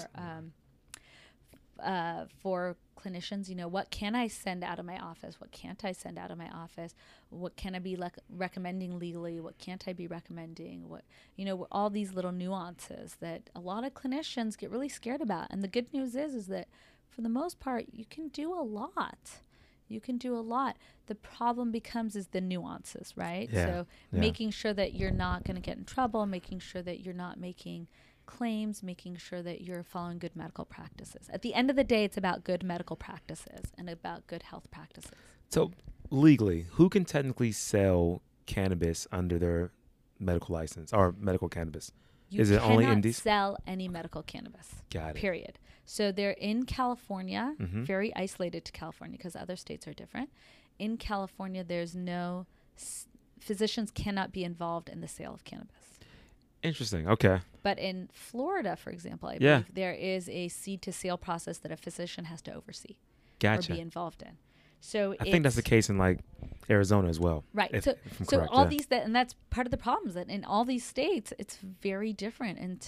for clinicians. What can I send out of my office? What can't I send out of my office? What can I be recommending legally? What can't I be recommending? All these little nuances that a lot of clinicians get really scared about. And the good news is that for the most part, you can do a lot. The problem is the nuances, right? Yeah. So making sure that you're not going to get in trouble, making sure that you're not making claims, making sure that you're following good medical practices. At the end of the day, it's about good medical practices and about good health practices. So legally, who can technically sell cannabis under their medical license or medical cannabis? You Is it only cannot MDs? sell any medical cannabis. Got it. Period. So they're in California, Mm-hmm. very isolated to California because other states are different. In California, there's no physicians cannot be involved in the sale of cannabis. Interesting. Okay. But in Florida, for example, I Yeah. believe there is a seed to sale process that a physician has to oversee Gotcha. or be involved in. So I think that's the case in like Arizona as well. Right. If I'm So correct, all yeah. these and that's part of the problems that in all these states it's very different, and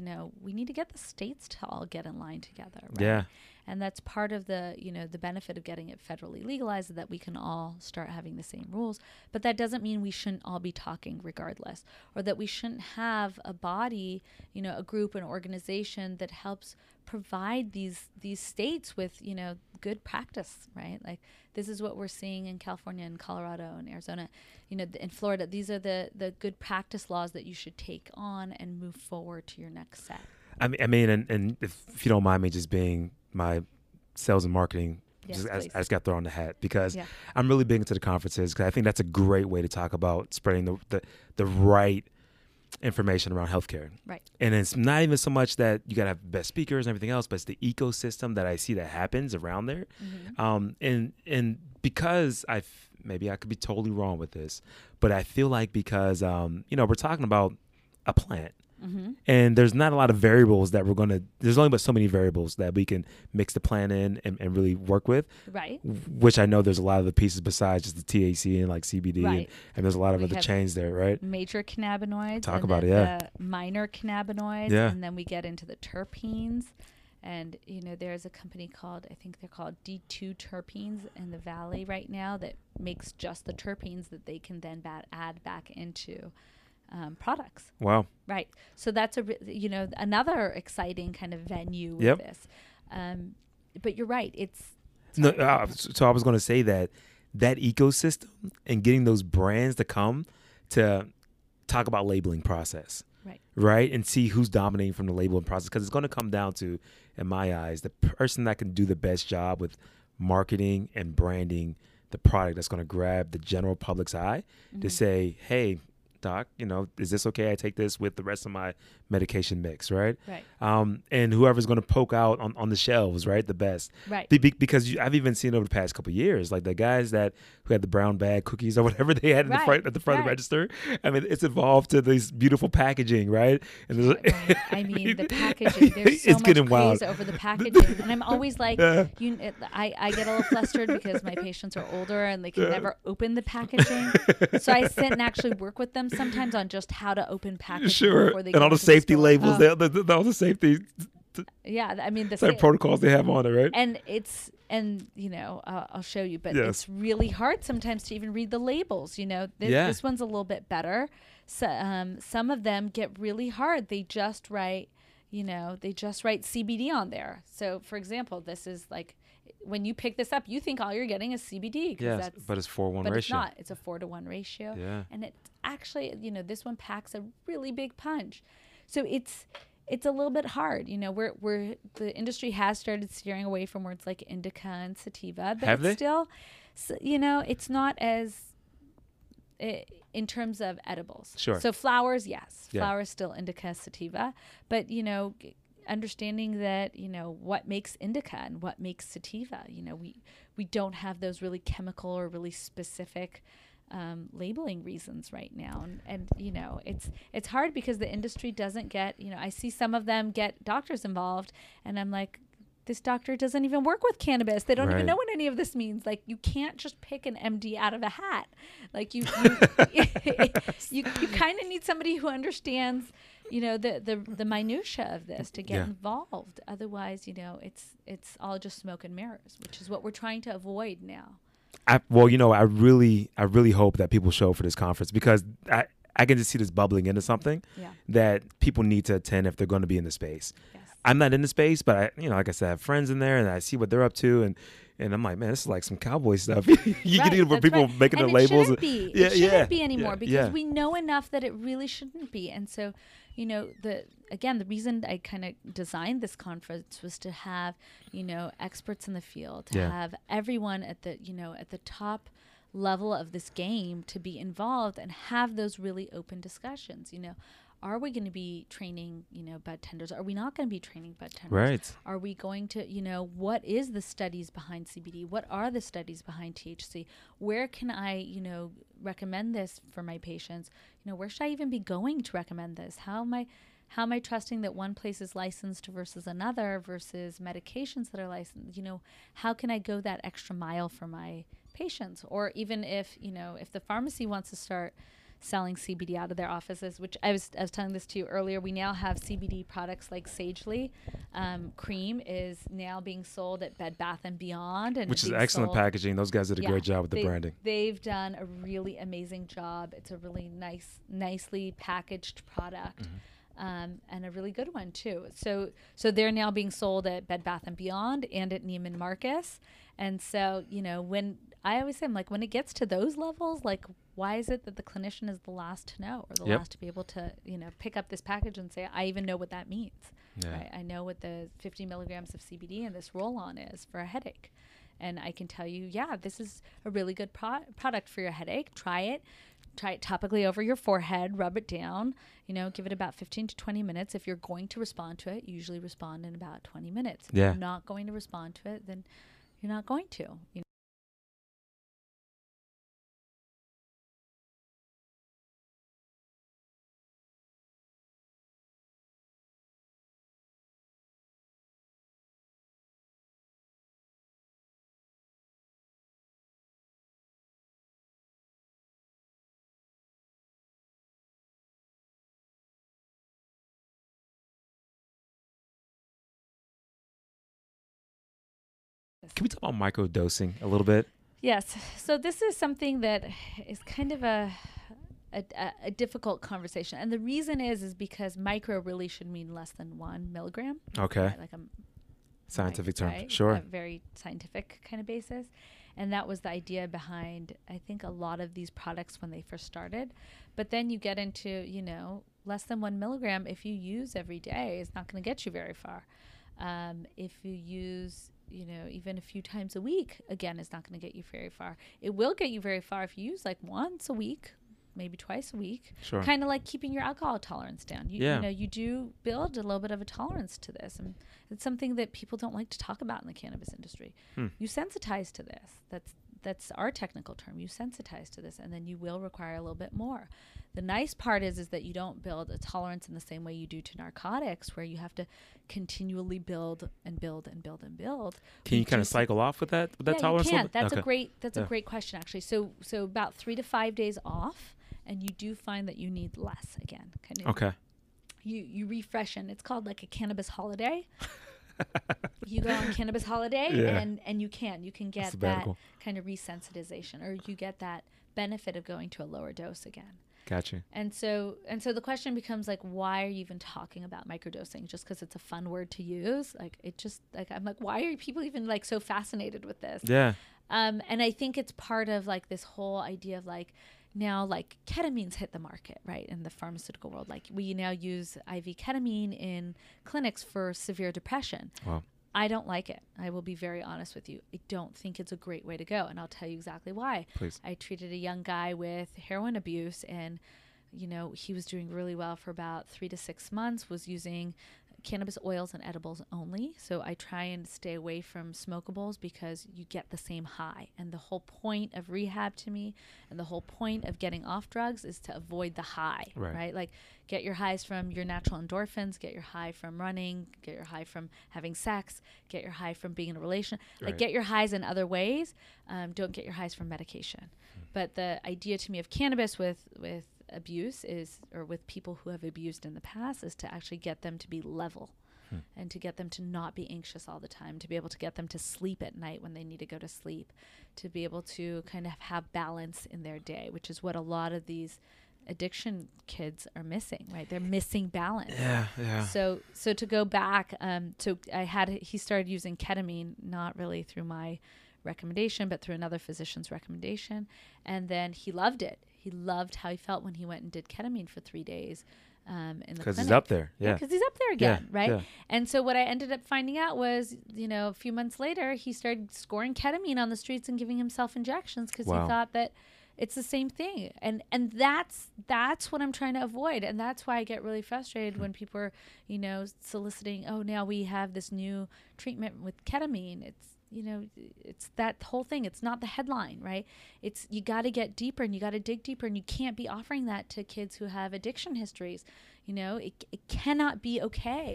we need to get the states to all get in line together. Right? Yeah. And that's part of the the benefit of getting it federally legalized, is that we can all start having the same rules. But that doesn't mean we shouldn't all be talking regardless, or that we shouldn't have a body, a group, an organization that helps provide these states with good practice, right? Like this is what we're seeing in California and Colorado and Arizona, in Florida. These are the good practice laws that you should take on and move forward to your next set. I mean, and if you don't mind me just being my sales and marketing, Yes, I please. just got thrown the hat because Yeah. I'm really big into the conferences because I think that's a great way to talk about spreading the right information around healthcare. Right. And it's not even so much that you got to have the best speakers and everything else, but it's the ecosystem that I see that happens around there. Mm-hmm. And because maybe I could be totally wrong with this, but I feel like because, we're talking about a plant. Mm-hmm. And there's not a lot of variables that there's only but so many variables that we can mix the plant in and really work with. Right. Which I know there's a lot of the pieces besides just the THC and like CBD Right. and there's a lot of We other have chains there, right? Major cannabinoids. Talk and about then it, yeah. The minor cannabinoids. Yeah. And then we get into the terpenes. And, there's a company I think they're called D2 Terpenes in the Valley right now that makes just the terpenes that they can then add back into products. Wow. Right. So that's another exciting kind of venue with Yep. this. But you're right. So I was going to say that ecosystem and getting those brands to come to talk about labeling process. Right. And see who's dominating from the labeling process, because it's going to come down to, in my eyes, the person that can do the best job with marketing and branding the product that's going to grab the general public's eye to say, hey, doc, is this okay? I take this with the rest of my medication mix, right? Right. And whoever's going to poke out on the shelves, right, the best. Right. Because I've even seen over the past couple of years, like the guys who had the brown bag cookies or whatever they had at the front of the register. I mean, it's evolved to this beautiful packaging, right? And I mean, the packaging. There's so much getting craze wild over the packaging, and I'm always like, I get a little flustered because my patients are older and they can never open the packaging. So I sit and actually work with them sometimes on just how to open packaging. Sure, before they and go all the into safety store. labels, all the safety. Yeah, I mean the protocols they have on it, right? And I'll show you, but Yes. it's really hard sometimes to even read the labels. This one's a little bit better. So some of them get really hard. They just write CBD on there. So for example, this is like when you pick this up, you think all you're getting is CBD. Yes, but it's 4:1 ratio. But it's not. It's a 4-to-1 ratio. Yeah. And it's actually, this one packs a really big punch. So it's a little bit hard. Where the industry has started steering away from words like indica and sativa, but Have they? Still, it's not as in terms of edibles. Sure. So flowers, yes, Yeah. flowers still indica, sativa, but understanding that what makes indica and what makes sativa. We don't have those really chemical or really specific labeling reasons right now, and it's hard because the industry doesn't get. I see some of them get doctors involved, and I'm like, this doctor doesn't even work with cannabis. They don't even know what any of this means. Like, you can't just pick an MD out of a hat. Like you kind of need somebody who understands, the minutia of this to get involved. Otherwise, it's all just smoke and mirrors, which is what we're trying to avoid now. I really hope that people show up for this conference, because I can just see this bubbling into something that people need to attend if they're going to be in the space. Yes. I'm not in the space, but like I said, I have friends in there and I see what they're up to, and I'm like, man, this is like some cowboy stuff. You get it where people making the labels. It shouldn't be anymore because we know enough that it really shouldn't be. And so, the reason I kind of designed this conference was to have, experts in the field, to have everyone at the top level of this game to be involved and have those really open discussions. Are we going to be training, bud tenders? Are we not going to be training bud tenders? Right. Are we going to, what is the studies behind CBD? What are the studies behind THC? Where can I, recommend this for my patients? Where should I even be going to recommend this? How am I trusting that one place is licensed versus another versus medications that are licensed? How can I go that extra mile for my patients? Or even if the pharmacy wants to start selling CBD out of their offices, which I was telling this to you earlier, we now have CBD products like Sagely. Cream is now being sold at Bed Bath & Beyond. And which is excellent packaging. Those guys did a great job with the branding. They've done a really amazing job. It's a really nicely packaged product. And a really good one too. So they're now being sold at Bed Bath & Beyond and at Neiman Marcus. And so, when I always say, I'm like, when it gets to those levels, like, why is it that the clinician is the last to know, or the last to be able to, pick up this package and say, I even know what that means. Yeah. Right? I know what the 50 milligrams of CBD in this roll-on is for a headache. And I can tell you, this is a really good product for your headache. Try it topically over your forehead, rub it down, give it about 15 to 20 minutes. If you're going to respond to it, usually respond in about 20 minutes. If you're not going to respond to it, then you're not going to. Can we talk about microdosing a little bit? Yes. So this is something that is kind of a difficult conversation. And the reason is because micro really should mean less than 1 milligram. Okay. Right? Like a scientific term. Right? Sure. A very scientific kind of basis. And that was the idea behind, I think, a lot of these products when they first started. But then you get into, less than 1 milligram, if you use every day, is not going to get you very far. If you use, even a few times a week, again, is not going to get you very far. It will get you very far if you use like once a week, maybe twice a week, Sure. kind of like keeping your alcohol tolerance down. You know, you do build a little bit of a tolerance to this. And it's something that people don't like to talk about in the cannabis industry. You sensitize to this. That's our technical term. You sensitize to this, and then you will require a little bit more. The nice part is that you don't build a tolerance in the same way you do to narcotics, where you have to continually build and build and build and build. Can you kind of cycle off with that tolerance? You can. That's a great question, actually. So about 3 to 5 days off, and you do find that you need less again. Okay. You refresh, and it's called like a cannabis holiday. You go on cannabis holiday, and you can get that kind of resensitization, or you get that benefit of going to a lower dose again. Gotcha. And so the question becomes like, why are you even talking about microdosing? Just because it's a fun word to use? Like, it just, like, I'm like, why are people even like so fascinated with this? Yeah. And I think it's part of like this whole idea of like, now like ketamine's hit the market, right, in the pharmaceutical world. Like, we now use IV ketamine in clinics for severe depression. Wow. I don't like it. I will be very honest with you. I don't think it's a great way to go, and I'll tell you exactly why. Please. I treated a young guy with heroin abuse, and you know, he was doing really well for about 3 to 6 months, was using cannabis oils and edibles only. So I try and stay away from smokables because you get the same high. And the whole point of rehab to me, and the whole point of getting off drugs, is to avoid the high, right? Like, get your highs from your natural endorphins, get your high from running, get your high from having sex, get your high from being in a relation. Like, get your highs in other ways. Don't get your highs from medication. But the idea to me of cannabis with abuse is, or with people who have abused in the past, is to actually get them to be level and to get them to not be anxious all the time, to be able to get them to sleep at night when they need to go to sleep, to be able to kind of have balance in their day, which is what a lot of these addiction kids are missing, right? They're missing balance. Yeah. So to go back, he started using ketamine, not really through my recommendation, but through another physician's recommendation. And then he loved it. He loved how he felt when he went and did ketamine for 3 days in the clinic. Because he's up there. Yeah. Because he's up there again, right? Yeah. And so what I ended up finding out was, you know, a few months later, he started scoring ketamine on the streets and giving himself injections because he thought that it's the same thing. And that's what I'm trying to avoid. And that's why I get really frustrated when people are, you know, soliciting, oh, now we have this new treatment with ketamine. It's, you know, it's that whole thing. It's not the headline, right? It's, you got to get deeper and you got to dig deeper, and you can't be offering that to kids who have addiction histories. You know, it cannot be okay.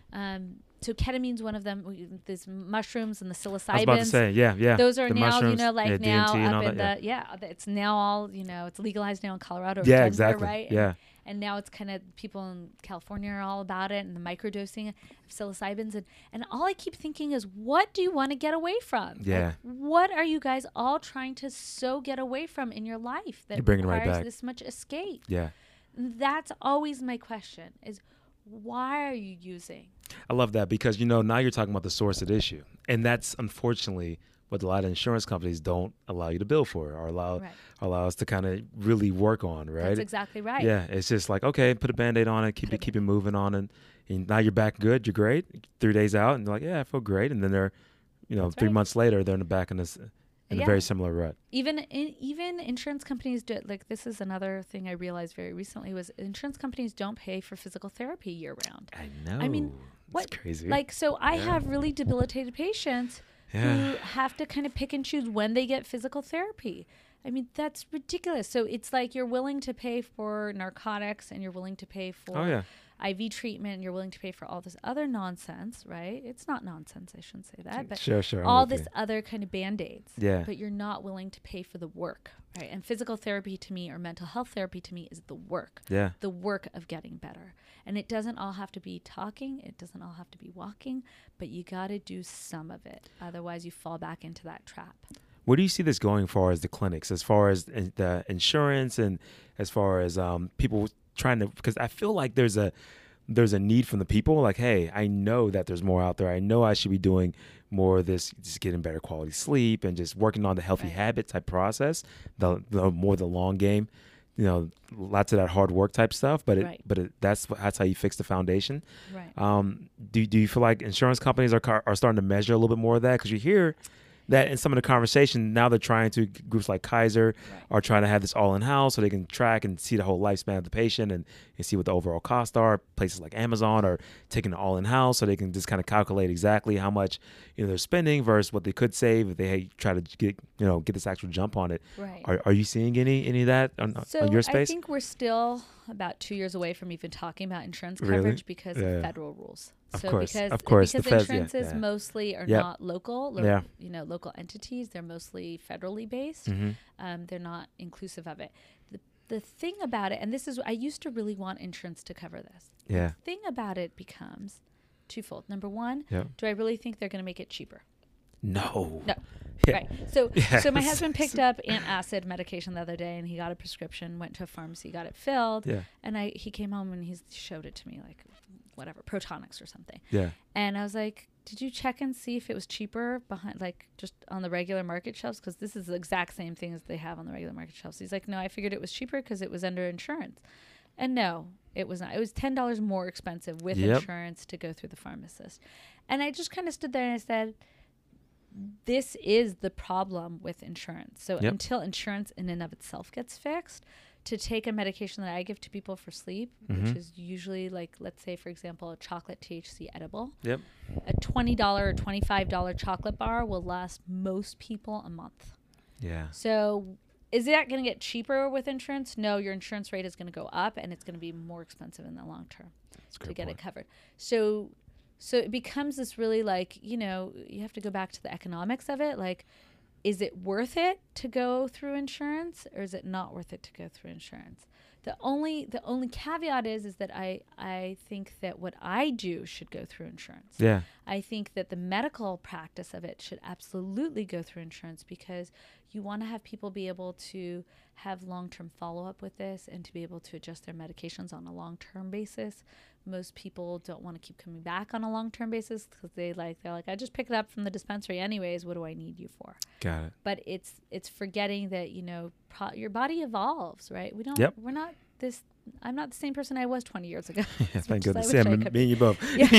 So ketamine's one of them. There's mushrooms and the psilocybins. I was about to say, yeah. Those are the now, mushrooms, you know, like now up in that, it's now all, you know, it's legalized now in Colorado. Yeah, Denver, exactly. Right? Yeah. And now it's kind of, people in California are all about it, and the microdosing of psilocybins. And all I keep thinking is, what do you want to get away from? Yeah. Like, what are you guys all trying to so get away from in your life that You're bringing requires right back. this much escape? Yeah. That's always my question, is why are you using? I love that, because, you know, now you're talking about the source of the issue. And that's unfortunately what a lot of insurance companies don't allow you to bill for, or allow us to kind of really work on, right? That's exactly right. Yeah, it's just like, okay, put a Band-Aid on it, keep it moving on, and now you're back good, you're great. 3 days out, and they're like, yeah, I feel great. And then they're, you know, 3 months later, they're back in a very similar rut. Even insurance companies do it. Like, this is another thing I realized very recently, was insurance companies don't pay for physical therapy year round. I know. I mean, That's crazy. Like, so I have really debilitated patients who have to kind of pick and choose when they get physical therapy. I mean, that's ridiculous. So it's like, you're willing to pay for narcotics, and you're willing to pay for IV treatment, and you're willing to pay for all this other nonsense, right? It's not nonsense, I shouldn't say that, but sure, all this other kind of Band-Aids. Yeah. But you're not willing to pay for the work, right? And physical therapy to me, or mental health therapy to me, is the work. Yeah. The work of getting better. And it doesn't all have to be talking. It doesn't all have to be walking, but you got to do some of it. Otherwise, you fall back into that trap. Where do you see this going, as far as the clinics, as far as the insurance, and as far as people trying to, because I feel like there's a need from the people, like, hey, I know that there's more out there. I know I should be doing more of this, just getting better quality sleep and just working on the healthy habit type process, the more the long game, you know, lots of that hard work type stuff. But that's how you fix the foundation. Right. Do you feel like insurance companies are starting to measure a little bit more of that? Because you hear that in some of the conversation, now they're trying to, groups like Kaiser are trying to have this all in-house so they can track and see the whole lifespan of the patient and see what the overall costs are. Places like Amazon are taking it all in-house so they can just kind of calculate exactly how much they're spending versus what they could save if they try to get this actual jump on it. Right. Are you seeing any of that on your space? I think we're still about 2 years away from even talking about insurance coverage because of federal rules. Of So course, because the feds, insurances mostly are not local, local entities. They're mostly federally based. They're not inclusive of it. The thing about it, and this is, I used to really want insurance to cover this. Yeah. The thing about it becomes twofold. Number one, Yeah. do I really think they're going to make it cheaper? No. No. Yeah. Right. So my husband picked up antacid medication the other day, and he got a prescription, went to a pharmacy, got it filled. Yeah. And he came home and he showed it to me, like whatever, Protonix or something. Yeah. And I was like, did you check and see if it was cheaper behind, like just on the regular market shelves? Because this is the exact same thing as they have on the regular market shelves. He's like, no, I figured it was cheaper because it was under insurance. And no, it was not. It was $10 more expensive with insurance to go through the pharmacist. And I just kind of stood there and I said, this is the problem with insurance. So until insurance in and of itself gets fixed, to take a medication that I give to people for sleep, which is usually like, let's say, for example, a chocolate THC edible. Yep. A $20 or $25 chocolate bar will last most people a month. Yeah. So is that going to get cheaper with insurance? No, your insurance rate is going to go up and it's going to be more expensive in the long term to get it covered. So it becomes this really like, you have to go back to the economics of it. Like, is it worth it to go through insurance or is it not worth it to go through insurance? The only caveat is that I think that what I do should go through insurance. Yeah. I think that the medical practice of it should absolutely go through insurance because you want to have people be able to have long-term follow-up with this and to be able to adjust their medications on a long-term basis. Most people don't want to keep coming back on a long-term basis because they're like, I just pick it up from the dispensary anyways. What do I need you for? Got it. But it's forgetting that, your body evolves, right? We're not this. I'm not the same person I was 20 years ago. Yeah, thank goodness. Me and you both. Yeah.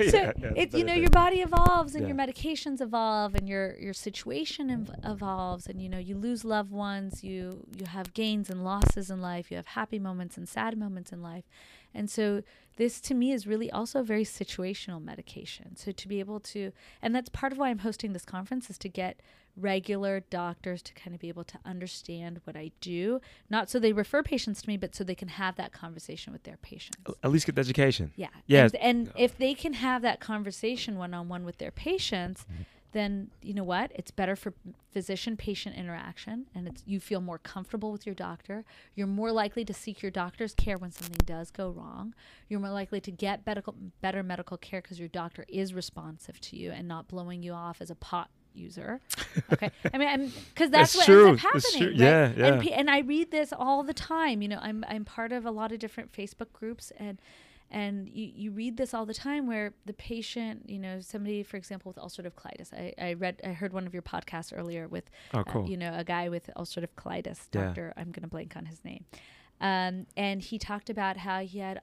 Your body evolves and your medications evolve and your situation evolves and, you lose loved ones. You have gains and losses in life. You have happy moments and sad moments in life. And so this to me is really also a very situational medication. So to be able to, and that's part of why I'm hosting this conference, is to get regular doctors to kind of be able to understand what I do, not so they refer patients to me, but so they can have that conversation with their patients. At least get the education. Yeah. Yeah. And if they can have that conversation one-on-one with their patients, then you know what? It's better for physician-patient interaction, and you feel more comfortable with your doctor. You're more likely to seek your doctor's care when something does go wrong. You're more likely to get better medical care because your doctor is responsive to you and not blowing you off as a pot user. Okay. I mean, because that's what ends up happening. Right? Yeah. And I read this all the time. I'm part of a lot of different Facebook groups, and you read this all the time where the patient, somebody, for example, with ulcerative colitis. I heard one of your podcasts earlier with, a guy with ulcerative colitis, doctor. I'm going to blank on his name. And he talked about how he had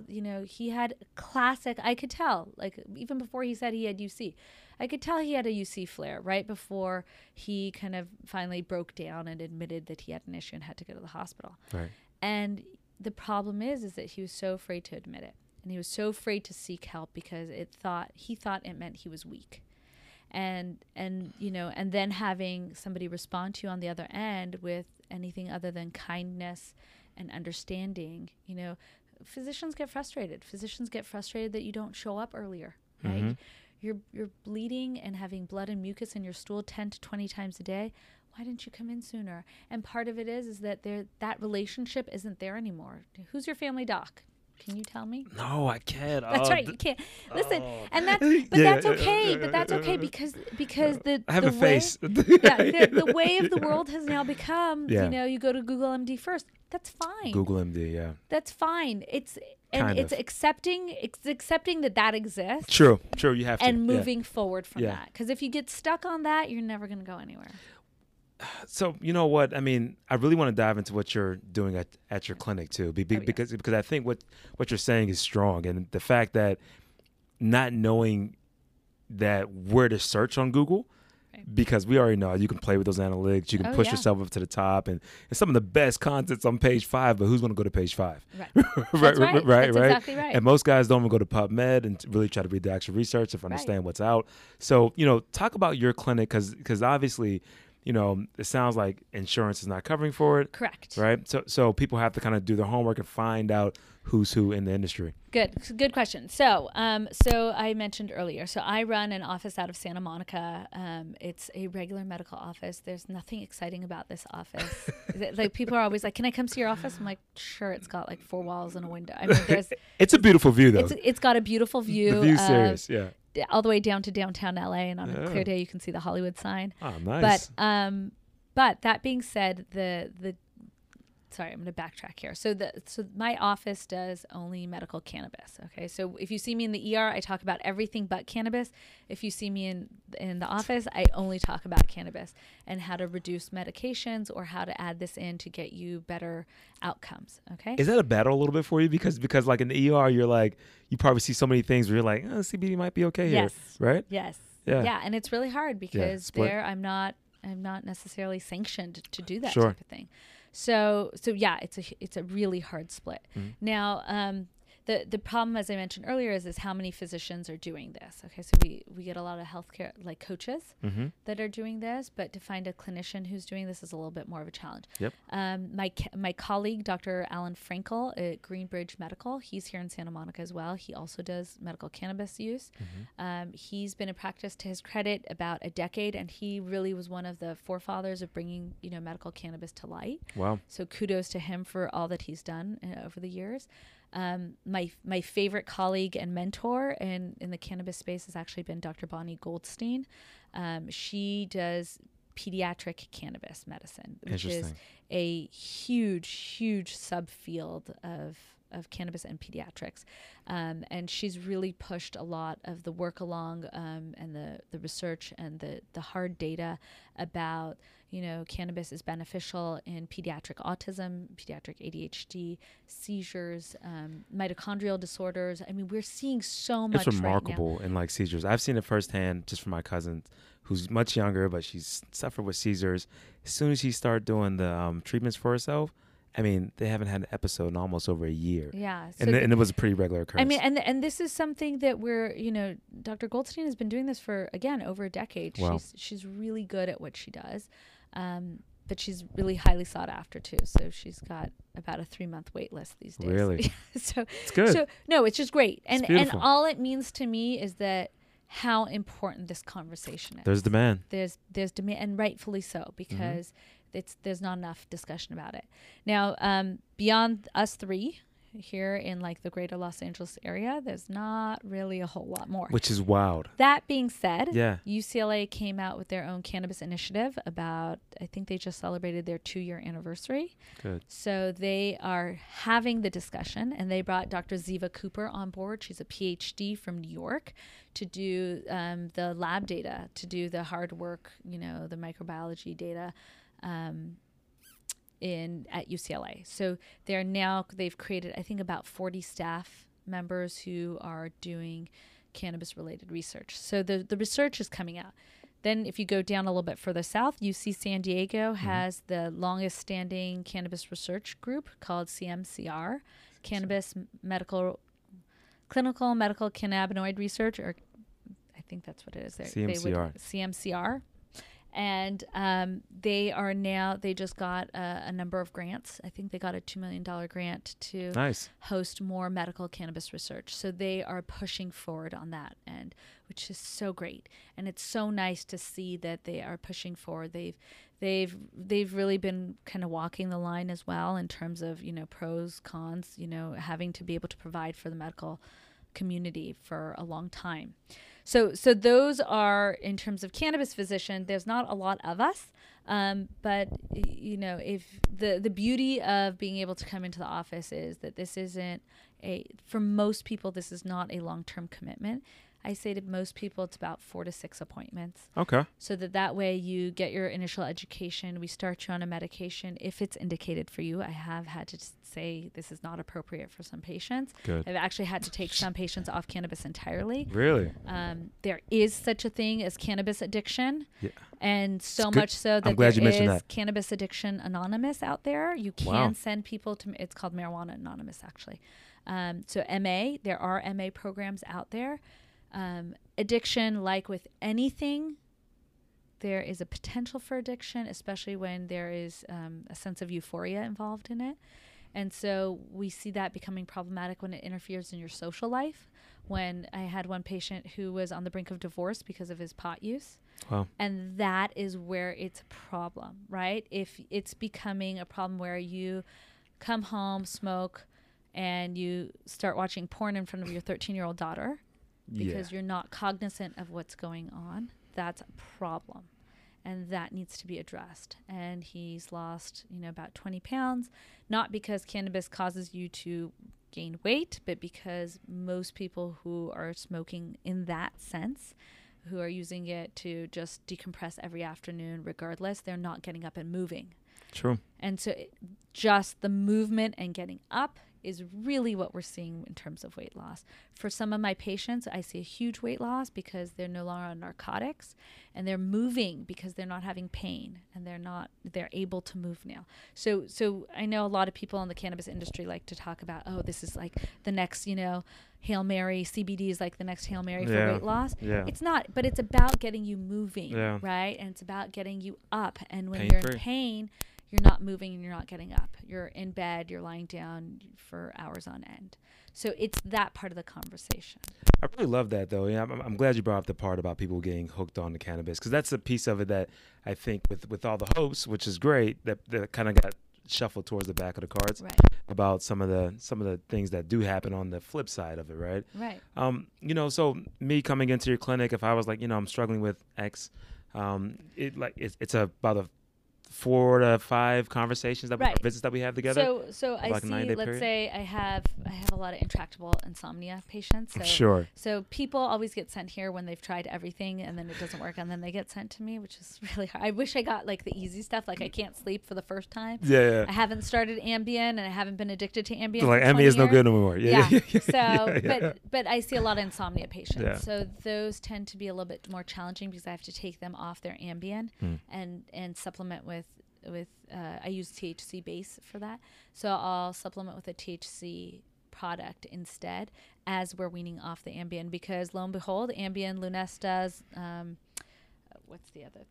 he had classic, I could tell, like even before he said he had UC, I could tell he had a UC flare right before he kind of finally broke down and admitted that he had an issue and had to go to the hospital. Right. And the problem is that he was so afraid to admit it. And he was so afraid to seek help because he thought it meant he was weak. And then having somebody respond to you on the other end with anything other than kindness and understanding, physicians get frustrated. Physicians get frustrated that you don't show up earlier, right? Mm-hmm. You're bleeding and having blood and mucus in your stool 10 to 20 times a day. Why didn't you come in sooner? And part of it is that that relationship isn't there anymore. Who's your family doc? Can you tell me? No, I can't. That's right. You can't. Listen, and that's okay. But that's okay because the I have the a face. the way of the world has now become. Yeah. You go to Google MD first. That's fine. Google MD. Yeah. That's fine. It's accepting that exists. True. You have to. And moving forward from that. Because if you get stuck on that, you're never going to go anywhere. So you know what I mean. I really want to dive into what you're doing at your clinic too, because I think what you're saying is strong, and the fact that not knowing that where to search on Google because we already know you can play with those analytics. You can push yourself up to the top, and some of the best content's on page 5. But who's going to go to page 5? Right. That's exactly right. And most guys don't even go to PubMed and really try to read the actual research to understand what's out. So talk about your clinic because obviously, it sounds like insurance is not covering for it. Correct. Right. So people have to kind of do their homework and find out who's who in the industry. Good question. So I mentioned earlier, so I run an office out of Santa Monica. It's a regular medical office. There's nothing exciting about this office. Like people are always like, "Can I come see your office?" I'm like, "Sure." It's got like 4 walls and a window. I mean, it's a beautiful view though. It's got a beautiful view. The view's serious, yeah. All the way down to downtown LA, and on a clear day you can see the Hollywood sign. Oh, nice. But that being said, sorry, I'm going to backtrack here. So my office does only medical cannabis. Okay, so if you see me in the ER, I talk about everything but cannabis. If you see me in the office, I only talk about cannabis and how to reduce medications or how to add this in to get you better outcomes. Okay, is that a battle a little bit for you because like in the ER, you're like you probably see so many things where you're like, CBD might be okay here, right? Yes, yeah, and it's really hard because I'm not necessarily sanctioned to do that type of thing. So yeah, it's a really hard split. Mm-hmm. Now, the problem, as I mentioned earlier, is how many physicians are doing this. Okay, so we get a lot of healthcare like coaches that are doing this, but to find a clinician who's doing this is a little bit more of a challenge. Yep. My colleague, Dr. Alan Frankel at Greenbridge Medical, he's here in Santa Monica as well. He also does medical cannabis use. Mm-hmm. He's been in practice, to his credit, about a decade, and he really was one of the forefathers of bringing medical cannabis to light. Wow. So kudos to him for all that he's done over the years. My favorite colleague and mentor in the cannabis space has actually been Dr. Bonnie Goldstein. She does pediatric cannabis medicine, which is a huge subfield of cannabis and pediatrics. And she's really pushed a lot of the work along and the research and the hard data about, cannabis is beneficial in pediatric autism, pediatric ADHD, seizures, mitochondrial disorders. I mean, we're seeing so much. It's remarkable in like seizures. I've seen it firsthand just from my cousin who's much younger, but she's suffered with seizures. As soon as she started doing the treatments for herself, I mean, they haven't had an episode in almost over a year. Yeah. So and it was a pretty regular occurrence. I mean, and this is something that Dr. Goldstein has been doing this for, again, over a decade. Wow. She's really good at what she does. But she's really highly sought after too. So she's got about a 3-month wait list these days. Really? So it's good. So no, it's just great. And all it means to me is that how important this conversation is. There's demand. There's demand, and rightfully so, because there's not enough discussion about it. Now, beyond us three here in like the greater Los Angeles area, there's not really a whole lot more. Which is wild. That being said, UCLA came out with their own cannabis initiative about, I think they just celebrated their 2-year anniversary. Good. So they are having the discussion, and they brought Dr. Ziva Cooper on board. She's a PhD from New York to do the lab data, to do the hard work, the microbiology data at UCLA. So they've created, I think, about 40 staff members who are doing cannabis related research. So the research is coming out. Then if you go down a little bit further south, UC San Diego has the longest standing cannabis research group called CMCR, Cannabis Clinical Medical Cannabinoid Research, or I think that's what it is. CMCR. CMCR. And they just got a number of grants. I think they got a $2 million grant to host more medical cannabis research. So they are pushing forward on that end, which is so great. And it's so nice to see that they are pushing forward. They've really been kind of walking the line as well in terms of, pros, cons, having to be able to provide for the medical community for a long time. So those are, in terms of cannabis physician, there's not a lot of us, but if the beauty of being able to come into the office is that this isn't for most people, this is not a long-term commitment. I say to most people it's about 4 to 6 appointments. Okay. So that way you get your initial education. We start you on a medication if it's indicated for you. I have had to say this is not appropriate for some patients. Good. I've actually had to take some patients off cannabis entirely. Really? There is such a thing as cannabis addiction. Yeah. And so good. much so that I'm glad you there mentioned is that. Cannabis Addiction Anonymous out there. You can Wow. send people to, it's called Marijuana Anonymous actually. So MA, there are MA programs out there. Addiction, like with anything, there is a potential for addiction, especially when there is a sense of euphoria involved in it. And so we see that becoming problematic when it interferes in your social life. When I had one patient who was on the brink of divorce because of his pot use. Wow. And that is where it's a problem, right? If it's becoming a problem where you come home, smoke, and you start watching porn in front of your 13-year-old daughter because you're not cognizant of what's going on, that's a problem. And that needs to be addressed. And he's lost, about 20 pounds, not because cannabis causes you to gain weight, but because most people who are smoking in that sense, who are using it to just decompress every afternoon, regardless, they're not getting up and moving. True. And so just the movement and getting up is really what we're seeing in terms of weight loss. For some of my patients, I see a huge weight loss because they're no longer on narcotics and they're moving because they're not having pain and they're able to move now. So I know a lot of people in the cannabis industry like to talk about, oh, this is like the next, Hail Mary, CBD is like the next Hail Mary for weight loss. Yeah. It's not, but it's about getting you moving, right? And it's about getting you up. And when you're in pain, you're not moving and you're not getting up. You're in bed, you're lying down for hours on end. So it's that part of the conversation. I really love that, though. Yeah, I'm glad you brought up the part about people getting hooked on the cannabis, because that's a piece of it that I think with all the hopes, which is great, that kind of got shuffled towards the back of the cards, right, about some of the things that do happen on the flip side of it, right? Right. So me coming into your clinic, if I was like, I'm struggling with X, it's about a 4 to 5 conversations visits that we have together. So I see. Let's say I have a lot of intractable insomnia patients. So, sure. So people always get sent here when they've tried everything and then it doesn't work, and then they get sent to me, which is really hard. I wish I got like the easy stuff, like I can't sleep for the first time. Yeah. I haven't started Ambien and I haven't been addicted to Ambien. Like Ambien is no good anymore. Yeah. But I see a lot of insomnia patients. Yeah. So those tend to be a little bit more challenging because I have to take them off their Ambien and supplement with I use THC base for that. So I'll supplement with a THC product instead as we're weaning off the Ambien, because lo and behold, Ambien, Lunesta's, what's the other?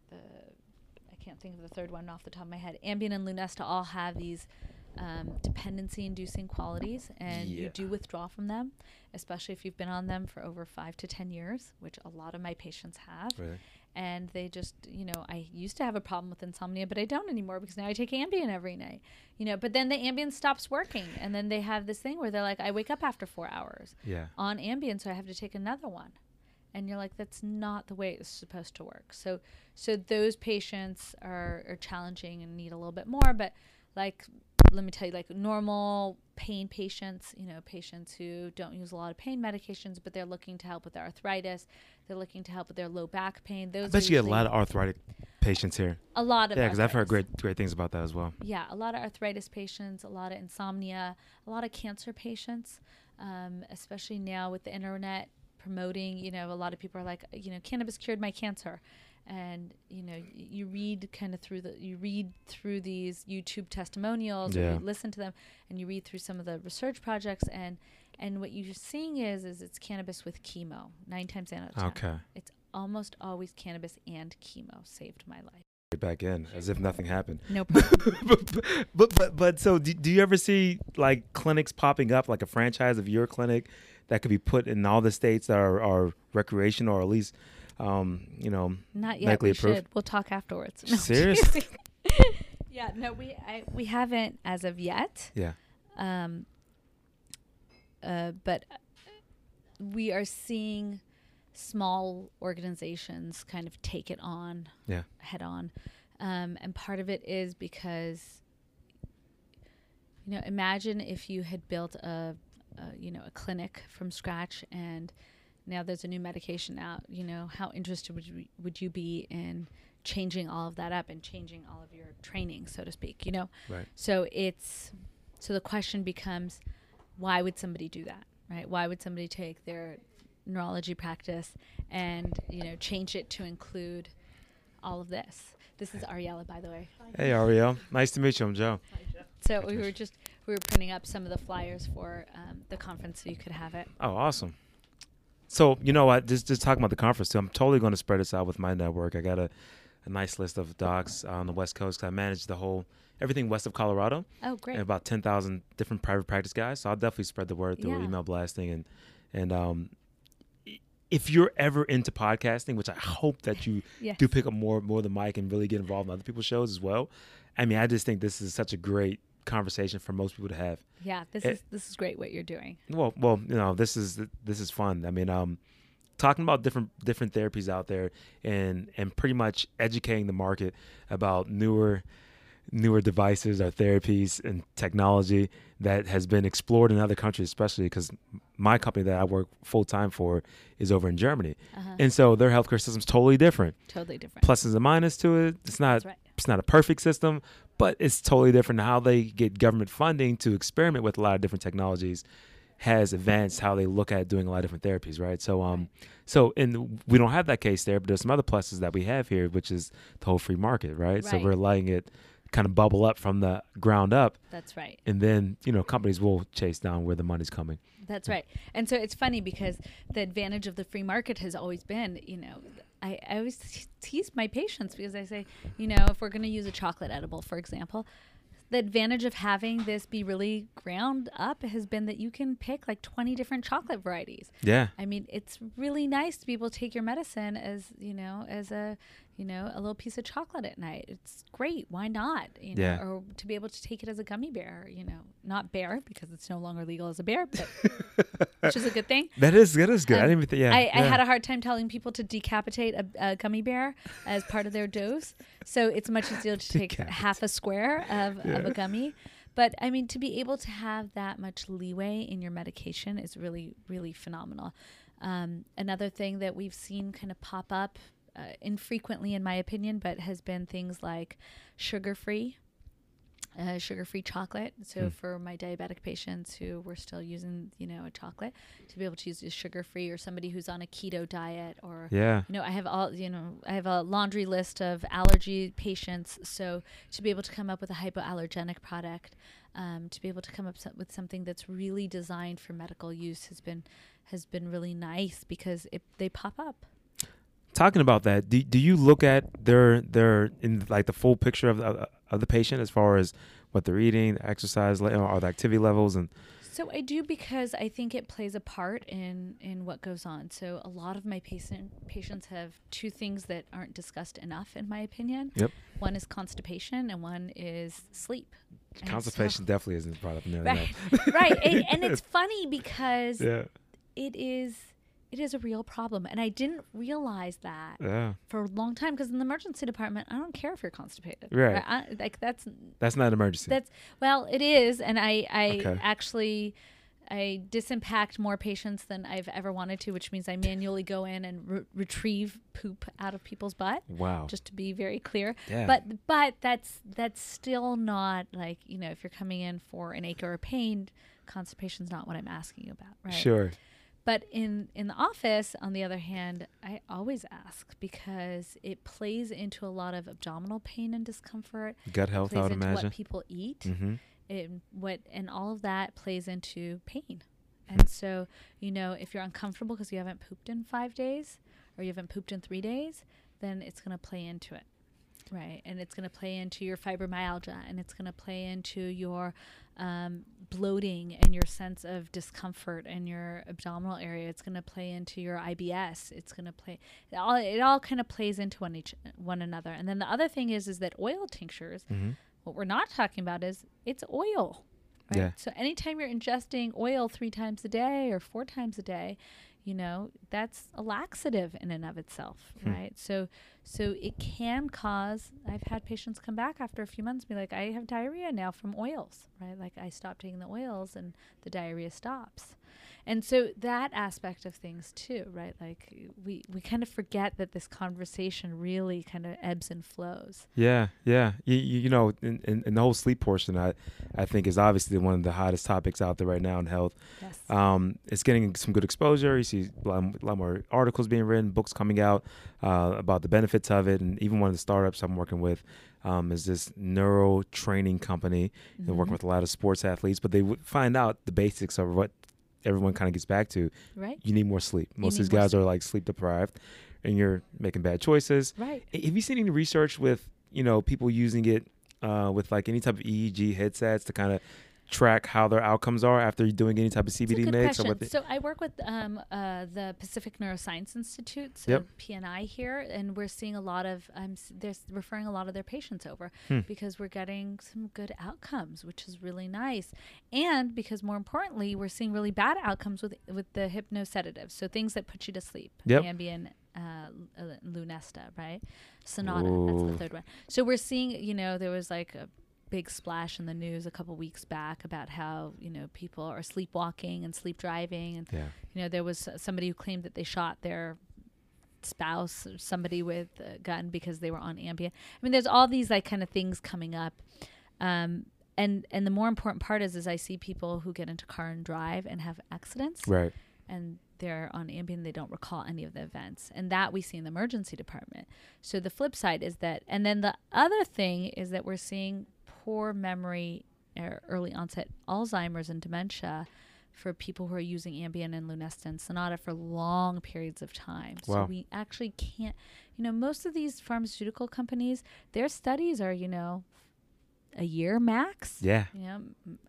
I can't think of the third one off the top of my head. Ambien and Lunesta all have these dependency-inducing qualities, and you do withdraw from them, especially if you've been on them for over 5 to 10 years, which a lot of my patients have. Really? And they just, I used to have a problem with insomnia, but I don't anymore because now I take Ambien every night, but then the Ambien stops working. And then they have this thing where they're like, I wake up after 4 hours on Ambien, so I have to take another one. And you're like, that's not the way it's supposed to work. So those patients are challenging and need a little bit more. But let me tell you, like normal pain patients, patients who don't use a lot of pain medications, but they're looking to help with their arthritis. They're looking to help with their low back pain. Those I bet you get a lot of arthritic patients here. A lot of because I've heard great things about that as well. Yeah, a lot of arthritis patients, a lot of insomnia, a lot of cancer patients, especially now with the internet promoting, a lot of people are like, cannabis cured my cancer. And you read through these YouTube testimonials, or you listen to them, and you read through some of the research projects, and what you're seeing is it's cannabis with chemo 9 times out of 10. Okay. It's almost always cannabis and chemo saved my life. Back in as if nothing happened. No problem. but so do you ever see like clinics popping up, like a franchise of your clinic that could be put in all the states that are recreational, or at least not yet. medically We approved? should. We'll talk afterwards. No, seriously? Yeah. No, we haven't as of yet. Yeah. But we are seeing small organizations kind of take it on head on. And part of it is because, imagine if you had built a clinic from scratch and now there's a new medication out, you know, how interested would you be in changing all of that up and changing all of your training, so to speak, you know? Right. So the question becomes, why would somebody do that, right? Why would somebody take their neurology practice and, you know, change it to include all of this? This is Ariella, by the way. Hey, Ariel. Nice to meet you. I'm Joe. So we were printing up some of the flyers for the conference so you could have it. Oh, awesome. So, you know what, just talking about the conference too, I'm totally going to spread this out with my network. I got a nice list of docs on the West Coast. I manage everything west of Colorado. Oh, great. And about 10,000 different private practice guys. So I'll definitely spread the word through email blasting. And if you're ever into podcasting, which I hope that you do pick up more of the mic and really get involved in other people's shows as well. I mean, I just think this is such a great conversation for most people to have. Yeah, this is great what you're doing. Well, you know, this is fun. I mean, talking about different therapies out there and pretty much educating the market about newer devices or therapies and technology that has been explored in other countries, especially because my company that I work full time for is over in Germany. And so their healthcare system's totally different. Totally different. Pluses and minuses to it. It's not It's not a perfect system, but it's totally different. How they get government funding to experiment with a lot of different technologies has advanced how they look at doing a lot of different therapies, right? So we don't have that case there, but there's some other pluses that we have here, which is the whole free market, right? So we're letting it kind of bubble up from the ground up. That's right. And then, you know, companies will chase down where the money's coming. That's right. And so it's funny because the advantage of the free market has always been, you know, I always tease my patients because I say, you know, if we're going to use a chocolate edible, for example, the advantage of having this be really ground up has been that you can pick like 20 different chocolate varieties. Yeah. I mean, it's really nice to be able to take your medicine as a little piece of chocolate at night. It's great. Why not? You know, or to be able to take it as a gummy bear, you know, not bear because it's no longer legal as a bear, but which is a good thing. That is good. I didn't even I had a hard time telling people to decapitate a gummy bear as part of their dose. So it's much easier to take half a square of a gummy. But I mean, to be able to have that much leeway in your medication is really, really phenomenal. Another thing that we've seen kind of pop up infrequently, in my opinion, but has been things like sugar-free chocolate. So for my diabetic patients who were still using, you know, a chocolate, to be able to use this sugar-free, or somebody who's on a keto diet, or, you know, I have a laundry list of allergy patients. So to be able to come up with a hypoallergenic product, to be able to come up with something that's really designed for medical use has been really nice because they pop up. Talking about that, do you look at their in like the full picture of the patient as far as what they're eating, the exercise, or the activity levels? And so I do, because I think it plays a part in what goes on. So a lot of my patients have two things that aren't discussed enough, in my opinion. Yep. One is constipation and one is sleep. Constipation definitely isn't brought up in there. Right. Right. And it's funny because it is a real problem. And I didn't realize that for a long time, because in the emergency department, I don't care if you're constipated. Right. That's not an emergency. It is. And I disimpact more patients than I've ever wanted to, which means I manually go in and retrieve poop out of people's butt. Wow. Just to be very clear. Yeah. But that's still not like, you know, if you're coming in for an ache or a pain, constipation's not what I'm asking you about, right? Sure. But in the office, on the other hand, I always ask because it plays into a lot of abdominal pain and discomfort. Gut health, I would imagine. What people eat, and all of that plays into pain. Hmm. And so, you know, if you're uncomfortable because you haven't pooped in 5 days or you haven't pooped in 3 days, then it's going to play into it. Right. And it's going to play into your fibromyalgia, and it's going to play into your bloating and your sense of discomfort in your abdominal area. It's going to play into your IBS. It's going to play, it all kind of plays into one another. And then the other thing is that oil tinctures, what we're not talking about is it's oil. Right? Yeah. So anytime you're ingesting oil 3 times a day or 4 times a day, you know, that's a laxative in and of itself, right? So it can cause, I've had patients come back after a few months and be like, I have diarrhea now from oils, right? Like I stopped taking the oils and the diarrhea stops. And so that aspect of things too, right? Like we kind of forget that this conversation really kind of ebbs and flows. Yeah, yeah. You know, in the whole sleep portion, I think is obviously one of the hottest topics out there right now in health. Yes. It's getting some good exposure. You see a lot more articles being written, books coming out about the benefits of it, and even one of the startups I'm working with is this neuro training company. They're working with a lot of sports athletes, but they find out the basics of what everyone kind of gets back to. Right. You need more sleep. Most of need these more guys are like sleep deprived, and you're making bad choices. Right. Have you seen any research with, you know, people using it with like any type of EEG headsets to kind of track how their outcomes are after doing any type of CBD mix? Or So I work with the Pacific Neuroscience Institute, so Yep. PNI here, and we're seeing a lot of they're referring a lot of their patients over because we're getting some good outcomes, which is really nice, and because more importantly, we're seeing really bad outcomes with the hypnosedatives, so things that put you to sleep, Yep. Ambien. Lunesta, right? Sonata, Ooh. that's the third one. So we're seeing, you know, there was like a big splash in the news a couple weeks back about how, you know, people are sleepwalking and sleep driving, and Yeah. you know, there was somebody who claimed that they shot their spouse or somebody with a gun because they were on Ambien. I mean, there's all these like kind of things coming up, and the more important part is I see people who get into car and drive and have accidents, Right. and they're on Ambien, they don't recall any of the events. And that we see in the emergency department. So the flip side is that, and then the other thing is that we're seeing poor memory or early onset Alzheimer's and dementia for people who are using Ambien and Lunesta and Sonata for long periods of time. Wow. So we actually can't, you know, most of these pharmaceutical companies, their studies are, you know, a year max. Yeah. You know,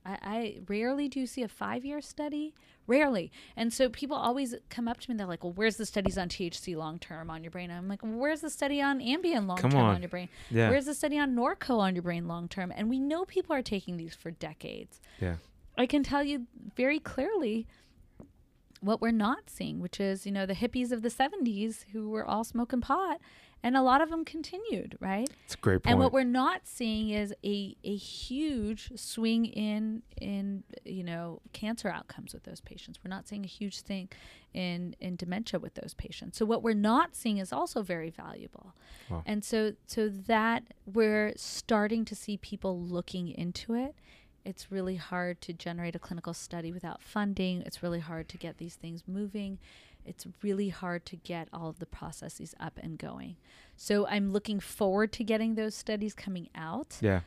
I rarely do see a 5-year study. Rarely. And so people always come up to me and they're like, well, where's the studies on THC long-term on your brain? I'm like, well, where's the study on Ambien long-term on your brain? Yeah. Where's the study on Norco on your brain long-term? And we know people are taking these for decades. Yeah. I can tell you very clearly what we're not seeing, which is, you know, the hippies of the 70s who were all smoking pot, and a lot of them continued, right? It's a great point. And what we're not seeing is a huge swing in you know, cancer outcomes with those patients. We're not seeing a huge thing in dementia with those patients. So what we're not seeing is also very valuable. Wow. And so that we're starting to see people looking into it. It's really hard to generate a clinical study without funding. It's really hard to get these things moving. It's really hard to get all of the processes up and going. So I'm looking forward to getting those studies coming out. Yeah.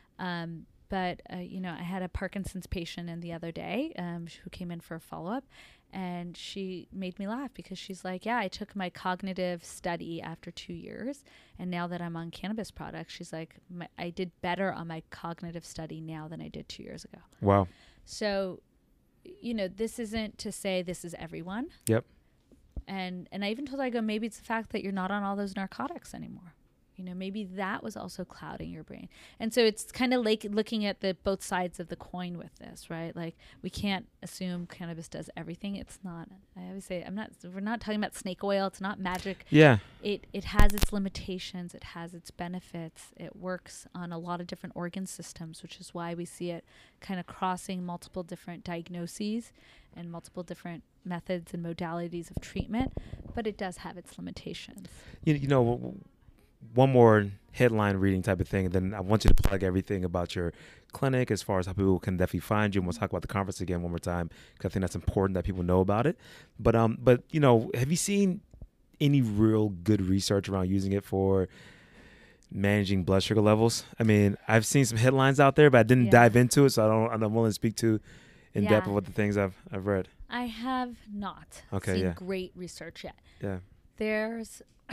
But you know, I had a Parkinson's patient in the other day who came in for a follow-up, and she made me laugh because she's like, yeah, I took my cognitive study after 2 years, and now that I'm on cannabis products, she's like, I did better on my cognitive study now than I did 2 years ago. Wow. So, you know, this isn't to say this is everyone. Yep. And I even told her, I go, maybe it's the fact that you're not on all those narcotics anymore. You know, maybe that was also clouding your brain. And so it's kind of like looking at the both sides of the coin with this, right? Like we can't assume cannabis does everything. It's not. I always say we're not talking about snake oil. It's not magic. Yeah. It has its limitations. It has its benefits. It works on a lot of different organ systems, which is why we see it kind of crossing multiple different diagnoses and multiple different methods and modalities of treatment. But it does have its limitations. You know, one more headline reading type of thing, and then I want you to plug everything about your clinic as far as how people can definitely find you. And we'll talk about the conference again one more time because I think that's important that people know about it. But you know, have you seen any real good research around using it for managing blood sugar levels? I mean, I've seen some headlines out there, but I didn't dive into it, so I'm willing to speak to in depth of what the things I've read. I have not seen great research yet. Yeah. There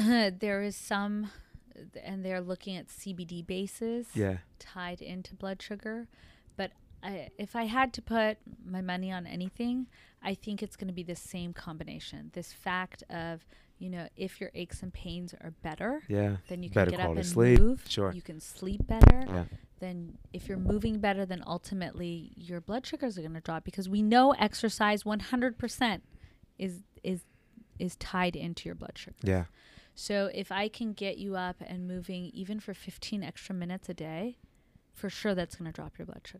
is some, and they're looking at CBD bases tied into blood sugar. But if I had to put my money on anything, I think it's going to be the same combination. This fact of, you know, if your aches and pains are better, then you can get up and move. Sure. You can sleep better. Yeah. Then if you're moving better, then ultimately your blood sugars are going to drop, because we know exercise 100% is tied into your blood sugar. Yeah. So if I can get you up and moving even for 15 extra minutes a day, for sure that's going to drop your blood sugars.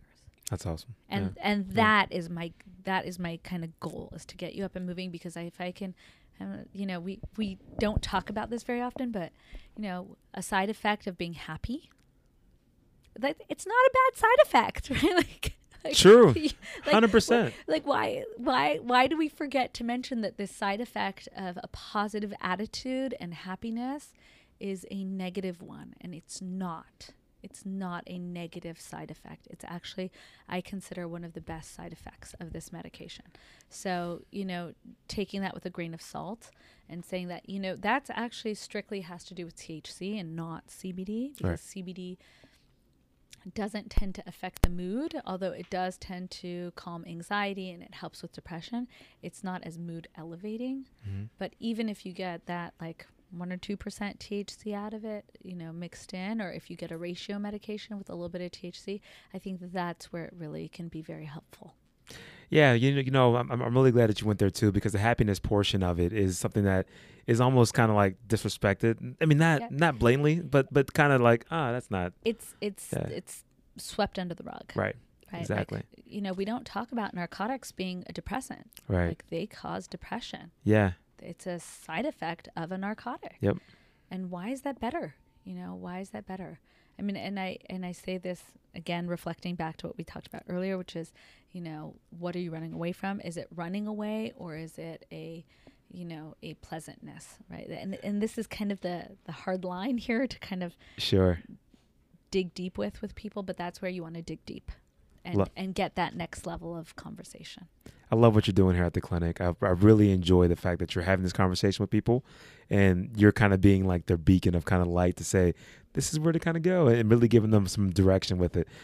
That's awesome. And that is my kind of goal, is to get you up and moving, because if I can, we don't talk about this very often, but a side effect of being happy, that it's not a bad side effect, right? Like true. 100%. Like why do we forget to mention that this side effect of a positive attitude and happiness is a negative one? And it's not. It's not a negative side effect. It's actually, I consider, one of the best side effects of this medication. So, taking that with a grain of salt and saying that, that's actually strictly has to do with THC and not CBD, because CBD doesn't tend to affect the mood, although it does tend to calm anxiety and it helps with depression. It's not as mood elevating. Mm-hmm. But even if you get that like 1 or 2% THC out of it, mixed in, or if you get a ratio medication with a little bit of THC, I think that's where it really can be very helpful. Yeah, I'm really glad that you went there too, because the happiness portion of it is something that is almost kind of like disrespected. I mean, not blatantly, but kind of like, that's not. It's swept under the rug. Right. Exactly. Like, we don't talk about narcotics being a depressant. Right. Like, they cause depression. Yeah. It's a side effect of a narcotic. Yep. And why is that better? Why is that better? I mean, and I say this again, reflecting back to what we talked about earlier, which is, what are you running away from? Is it running away, or is it a pleasantness, right? And this is kind of the hard line here to kind of dig deep with people, but that's where you want to dig deep and get that next level of conversation. I love what you're doing here at the clinic. I really enjoy the fact that you're having this conversation with people, and you're kind of being like their beacon of kind of light to say, this is where to kind of go, and really giving them some direction with it.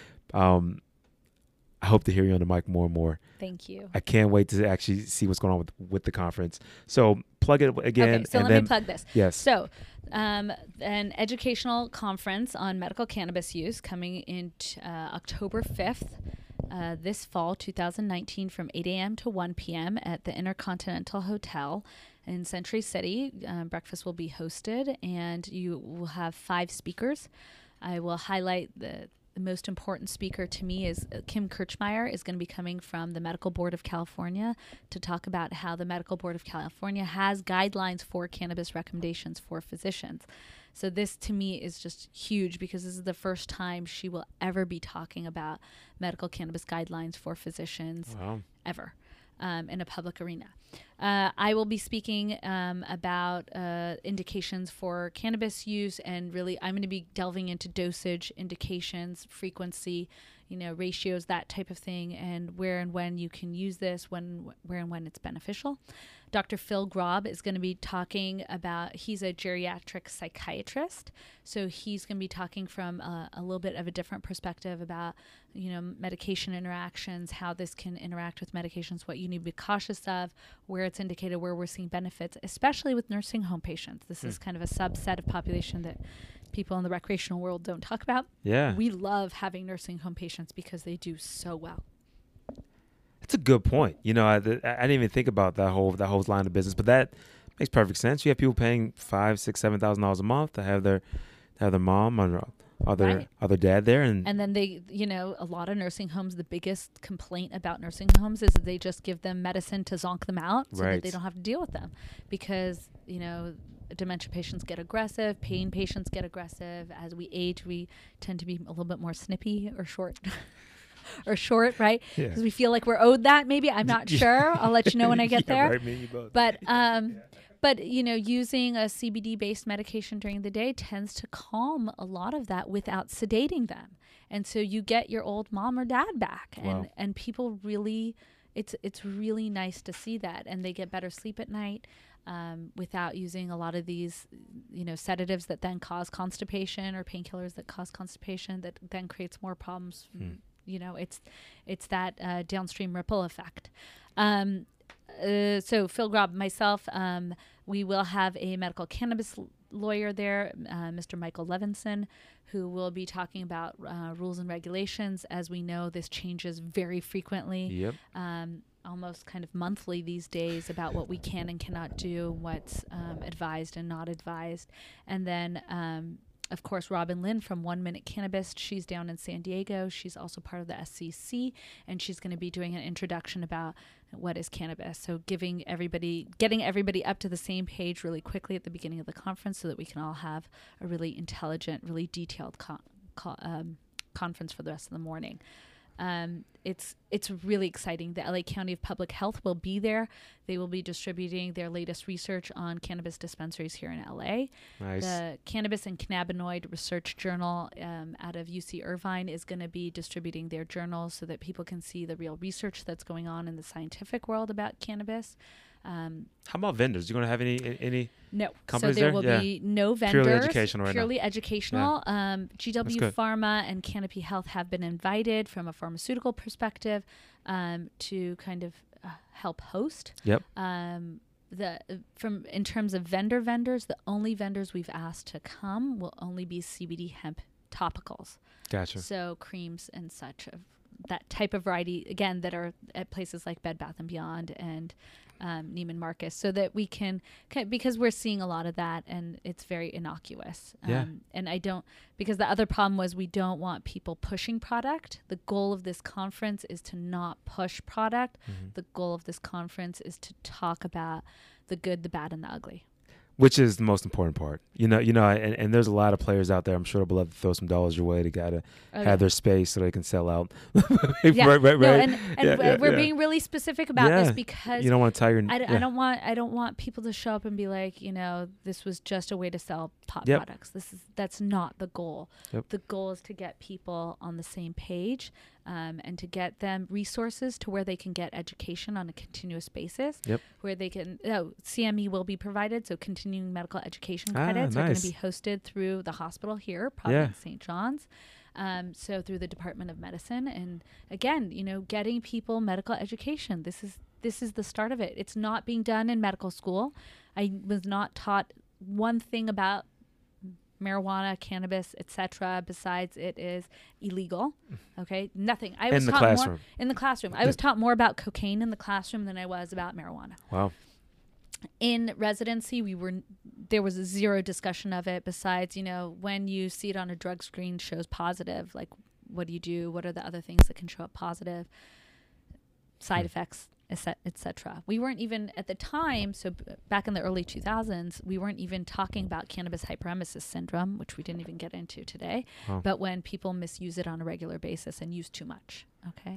I hope to hear you on the mic more and more. Thank you. I can't wait to actually see what's going on with the conference. So plug it again. Okay, so let me plug this. Yes. So an educational conference on medical cannabis use coming in October 5th. This fall, 2019, from 8 a.m. to 1 p.m. at the Intercontinental Hotel in Century City. Breakfast will be hosted, and you will have 5 speakers. I will highlight the most important speaker to me is Kim Kirchmeier is going to be coming from the Medical Board of California to talk about how the Medical Board of California has guidelines for cannabis recommendations for physicians. So this to me is just huge, because this is the first time she will ever be talking about medical cannabis guidelines for physicians ever. In a public arena. I will be speaking about indications for cannabis use, and really I'm going to be delving into dosage, indications, frequency, ratios, that type of thing, and where and when you can use this, where and when it's beneficial. Dr. Phil Grob is going to be talking about, he's a geriatric psychiatrist, so he's going to be talking from a little bit of a different perspective about, medication interactions, how this can interact with medications, what you need to be cautious of, where it's indicated, where we're seeing benefits, especially with nursing home patients. This is kind of a subset of population that people in the recreational world don't talk about. Yeah. We love having nursing home patients because they do so well. That's a good point. I didn't even think about that whole line of business, but that makes perfect sense. You have people paying $5,000, $6,000, $7,000 a month to have their mom or other dad there, and then they, a lot of nursing homes, the biggest complaint about nursing homes is that they just give them medicine to zonk them out, so that they don't have to deal with them, because dementia patients get aggressive, pain patients get aggressive. As we age, we tend to be a little bit more snippy or short. Or short, right? Because we feel like we're owed that. Maybe, I'm not sure. I'll let you know when I get there. Right, me and you both. But using a CBD-based medication during the day tends to calm a lot of that without sedating them, and so you get your old mom or dad back, and people really, it's really nice to see that, and they get better sleep at night. Without using a lot of these, sedatives that then cause constipation, or painkillers that cause constipation that then creates more problems. It's that downstream ripple effect. So Phil Grob, myself, we will have a medical cannabis lawyer there, Mr. Michael Levinson, who will be talking about rules and regulations. As we know, this changes very frequently. Yep. Almost kind of monthly these days, about what we can and cannot do, what's advised and not advised. And then of course, Robin Lynn from 1 Minute Cannabis. She's down in San Diego. She's also part of the SCC, and she's going to be doing an introduction about what is cannabis. So getting everybody up to the same page really quickly at the beginning of the conference so that we can all have a really intelligent, really detailed conference for the rest of the morning. It's really exciting. The LA County of Public Health will be there. They will be distributing their latest research on cannabis dispensaries here in LA. Nice. The Cannabis and Cannabinoid Research Journal out of UC Irvine is going to be distributing their journals so that people can see the real research that's going on in the scientific world about cannabis. How about vendors? You going to have any No. companies so there there? will be no vendors. Purely educational right now. Purely educational. GW good. Pharma and Canopy Health have been invited from a pharmaceutical perspective to kind of help host. Yep. In terms of vendors, the only vendors we've asked to come will only be CBD hemp topicals. Gotcha. So creams and such of that type of variety, again, that are at places like Bed Bath & Beyond and Neiman Marcus, so that we can, because we're seeing a lot of that and it's very innocuous. And because the other problem was we don't want people pushing product. The goal of this conference is to not push product. Mm-hmm. The goal of this conference is to talk about the good, the bad, and the ugly. Which is the most important part, and there's a lot of players out there. I'm sure they'll love to throw some dollars your way to gotta have their space so they can sell out. Yeah. right. No, and we're being really specific about this because you don't want to tie your. I don't want people to show up and be like, this was just a way to sell pot Yep. products. That's not the goal. Yep. The goal is to get people on the same page. And to get them resources to where they can get education on a continuous basis. Yep. Where they can, CME will be provided, so continuing medical education credits are going to be hosted through the hospital here, Providence St. John's. So through the Department of Medicine, and again, getting people medical education. This is the start of it. It's not being done in medical school. I was not taught one thing about marijuana, cannabis, etc. besides it is illegal. Okay, nothing. I was taught more in the classroom. I was taught more about cocaine in the classroom than I was about marijuana. Wow. In residency, there was zero discussion of it besides, when you see it on a drug screen shows positive, like what do you do? What are the other things that can show up positive? Side effects, etc. We weren't even at the time, so back in the early 2000s, we weren't even talking about cannabis hyperemesis syndrome, which we didn't even get into today, but when people misuse it on a regular basis and use too much, okay?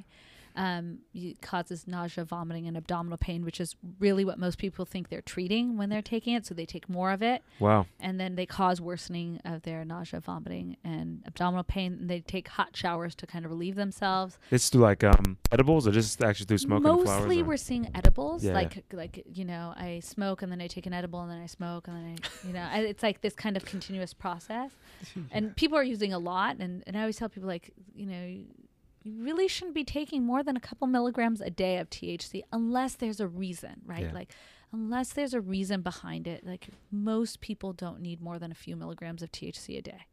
It causes nausea, vomiting, and abdominal pain, which is really what most people think they're treating when they're taking it. So they take more of it. Wow. And then they cause worsening of their nausea, vomiting, and abdominal pain. And they take hot showers to kind of relieve themselves. It's through like edibles or just actually through smoking flowers? Mostly we're seeing edibles. Yeah. Like I smoke and then I take an edible and then I smoke and then it's like this kind of continuous process. And people are using a lot. And I always tell people you really shouldn't be taking more than a couple milligrams a day of THC unless there's a reason, right? Yeah. Like unless there's a reason behind it. Like most people don't need more than a few milligrams of THC a day.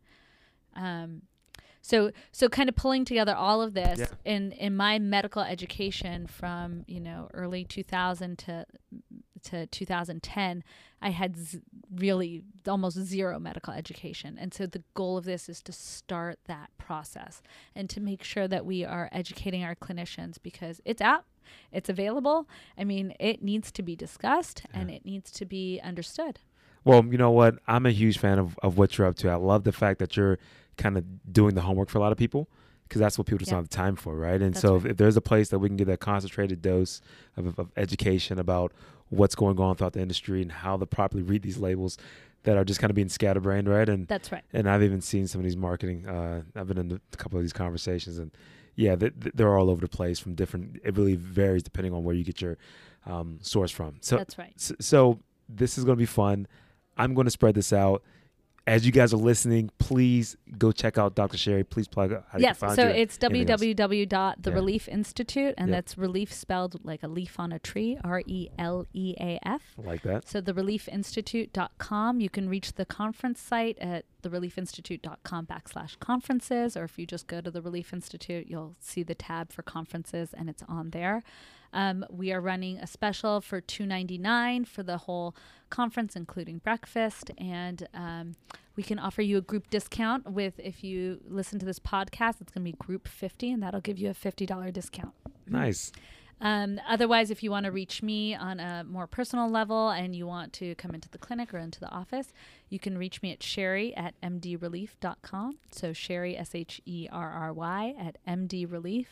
So kind of pulling together all of this in my medical education from, early 2000 to 2010, I had really almost zero medical education. And so the goal of this is to start that process and to make sure that we are educating our clinicians because it's out, it's available. I mean, it needs to be discussed and it needs to be understood. Well, you know what? I'm a huge fan of what you're up to. I love the fact that you're kind of doing the homework for a lot of people because that's what people just don't have time for, right? And so if there's a place that we can get that concentrated dose of education about what's going on throughout the industry and how to properly read these labels that are just kind of being scatterbrained, right? And that's right. And I've even seen some of these marketing. I've been in a couple of these conversations, and they're all over the place from different. It really varies depending on where you get your source from. So that's right. So this is going to be fun. I'm going to spread this out. As you guys are listening, please go check out Dr. Sherry. Please plug out. Yes, so it's www.therelief Institute, and that's relief spelled like a leaf on a tree, RELEAF. Like that. So thereliefinstitute.com. You can reach the conference site at thereliefinstitute.com/conferences, or if you just go to the Relief Institute, you'll see the tab for conferences and it's on there. We are running a special for $299 for the whole conference, including breakfast, and we can offer you a group discount if you listen to this podcast, it's going to be group 50, and that'll give you a $50 discount. Nice. Otherwise, if you want to reach me on a more personal level and you want to come into the clinic or into the office, you can reach me at Sherry@mdrelief.com. So Sherry, SHERRY at MDRelief,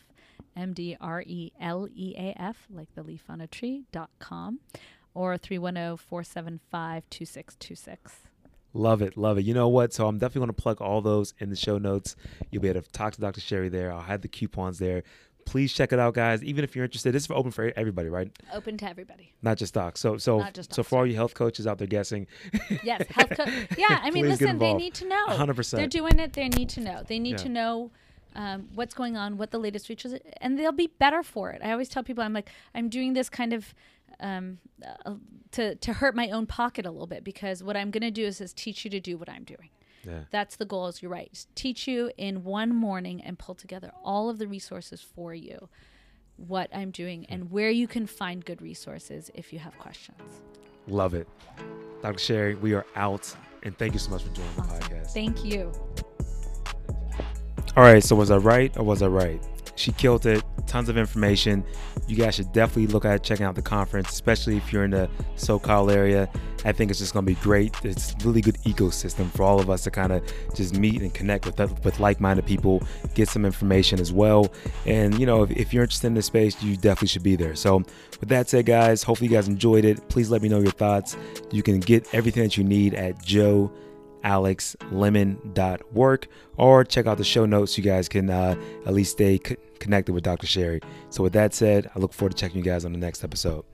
MDRELEAF, like the leaf on a tree.com, or 310-475-2626. Love it. Love it. You know what? So I'm definitely going to plug all those in the show notes. You'll be able to talk to Dr. Sherry there. I'll have the coupons there. Please check it out, guys. Even if you're interested, this is open for everybody, right? Open to everybody. Not just docs. So for all you health coaches out there guessing. Yes, health coach. Yeah, I mean, listen, they need to know. 100%. They're doing it. They need to know. They need to know what's going on, what the latest research is, and they'll be better for it. I always tell people, I'm doing this kind of to hurt my own pocket a little bit, because what I'm going to do is teach you to do what I'm doing. Yeah. That's the goal, is you're right. Teach you in one morning and pull together all of the resources for you, what I'm doing, and where you can find good resources if you have questions. Love it. Dr. Sherry, we are out, and thank you so much for joining the podcast. Thank you. All right, so was I right or was I right? She killed it. Tons of information. You guys should definitely look at checking out the conference, especially if you're in the SoCal area. I think it's just going to be great. It's a really good ecosystem for all of us to kind of just meet and connect with like-minded people, get some information as well. And, you know, if you're interested in this space, you definitely should be there. So with that said, guys, hopefully you guys enjoyed it. Please let me know your thoughts. You can get everything that you need at joealexlemon.work, or check out the show notes. You guys can at least stay connected with Dr. Sherry. So with that said, I look forward to checking you guys on the next episode.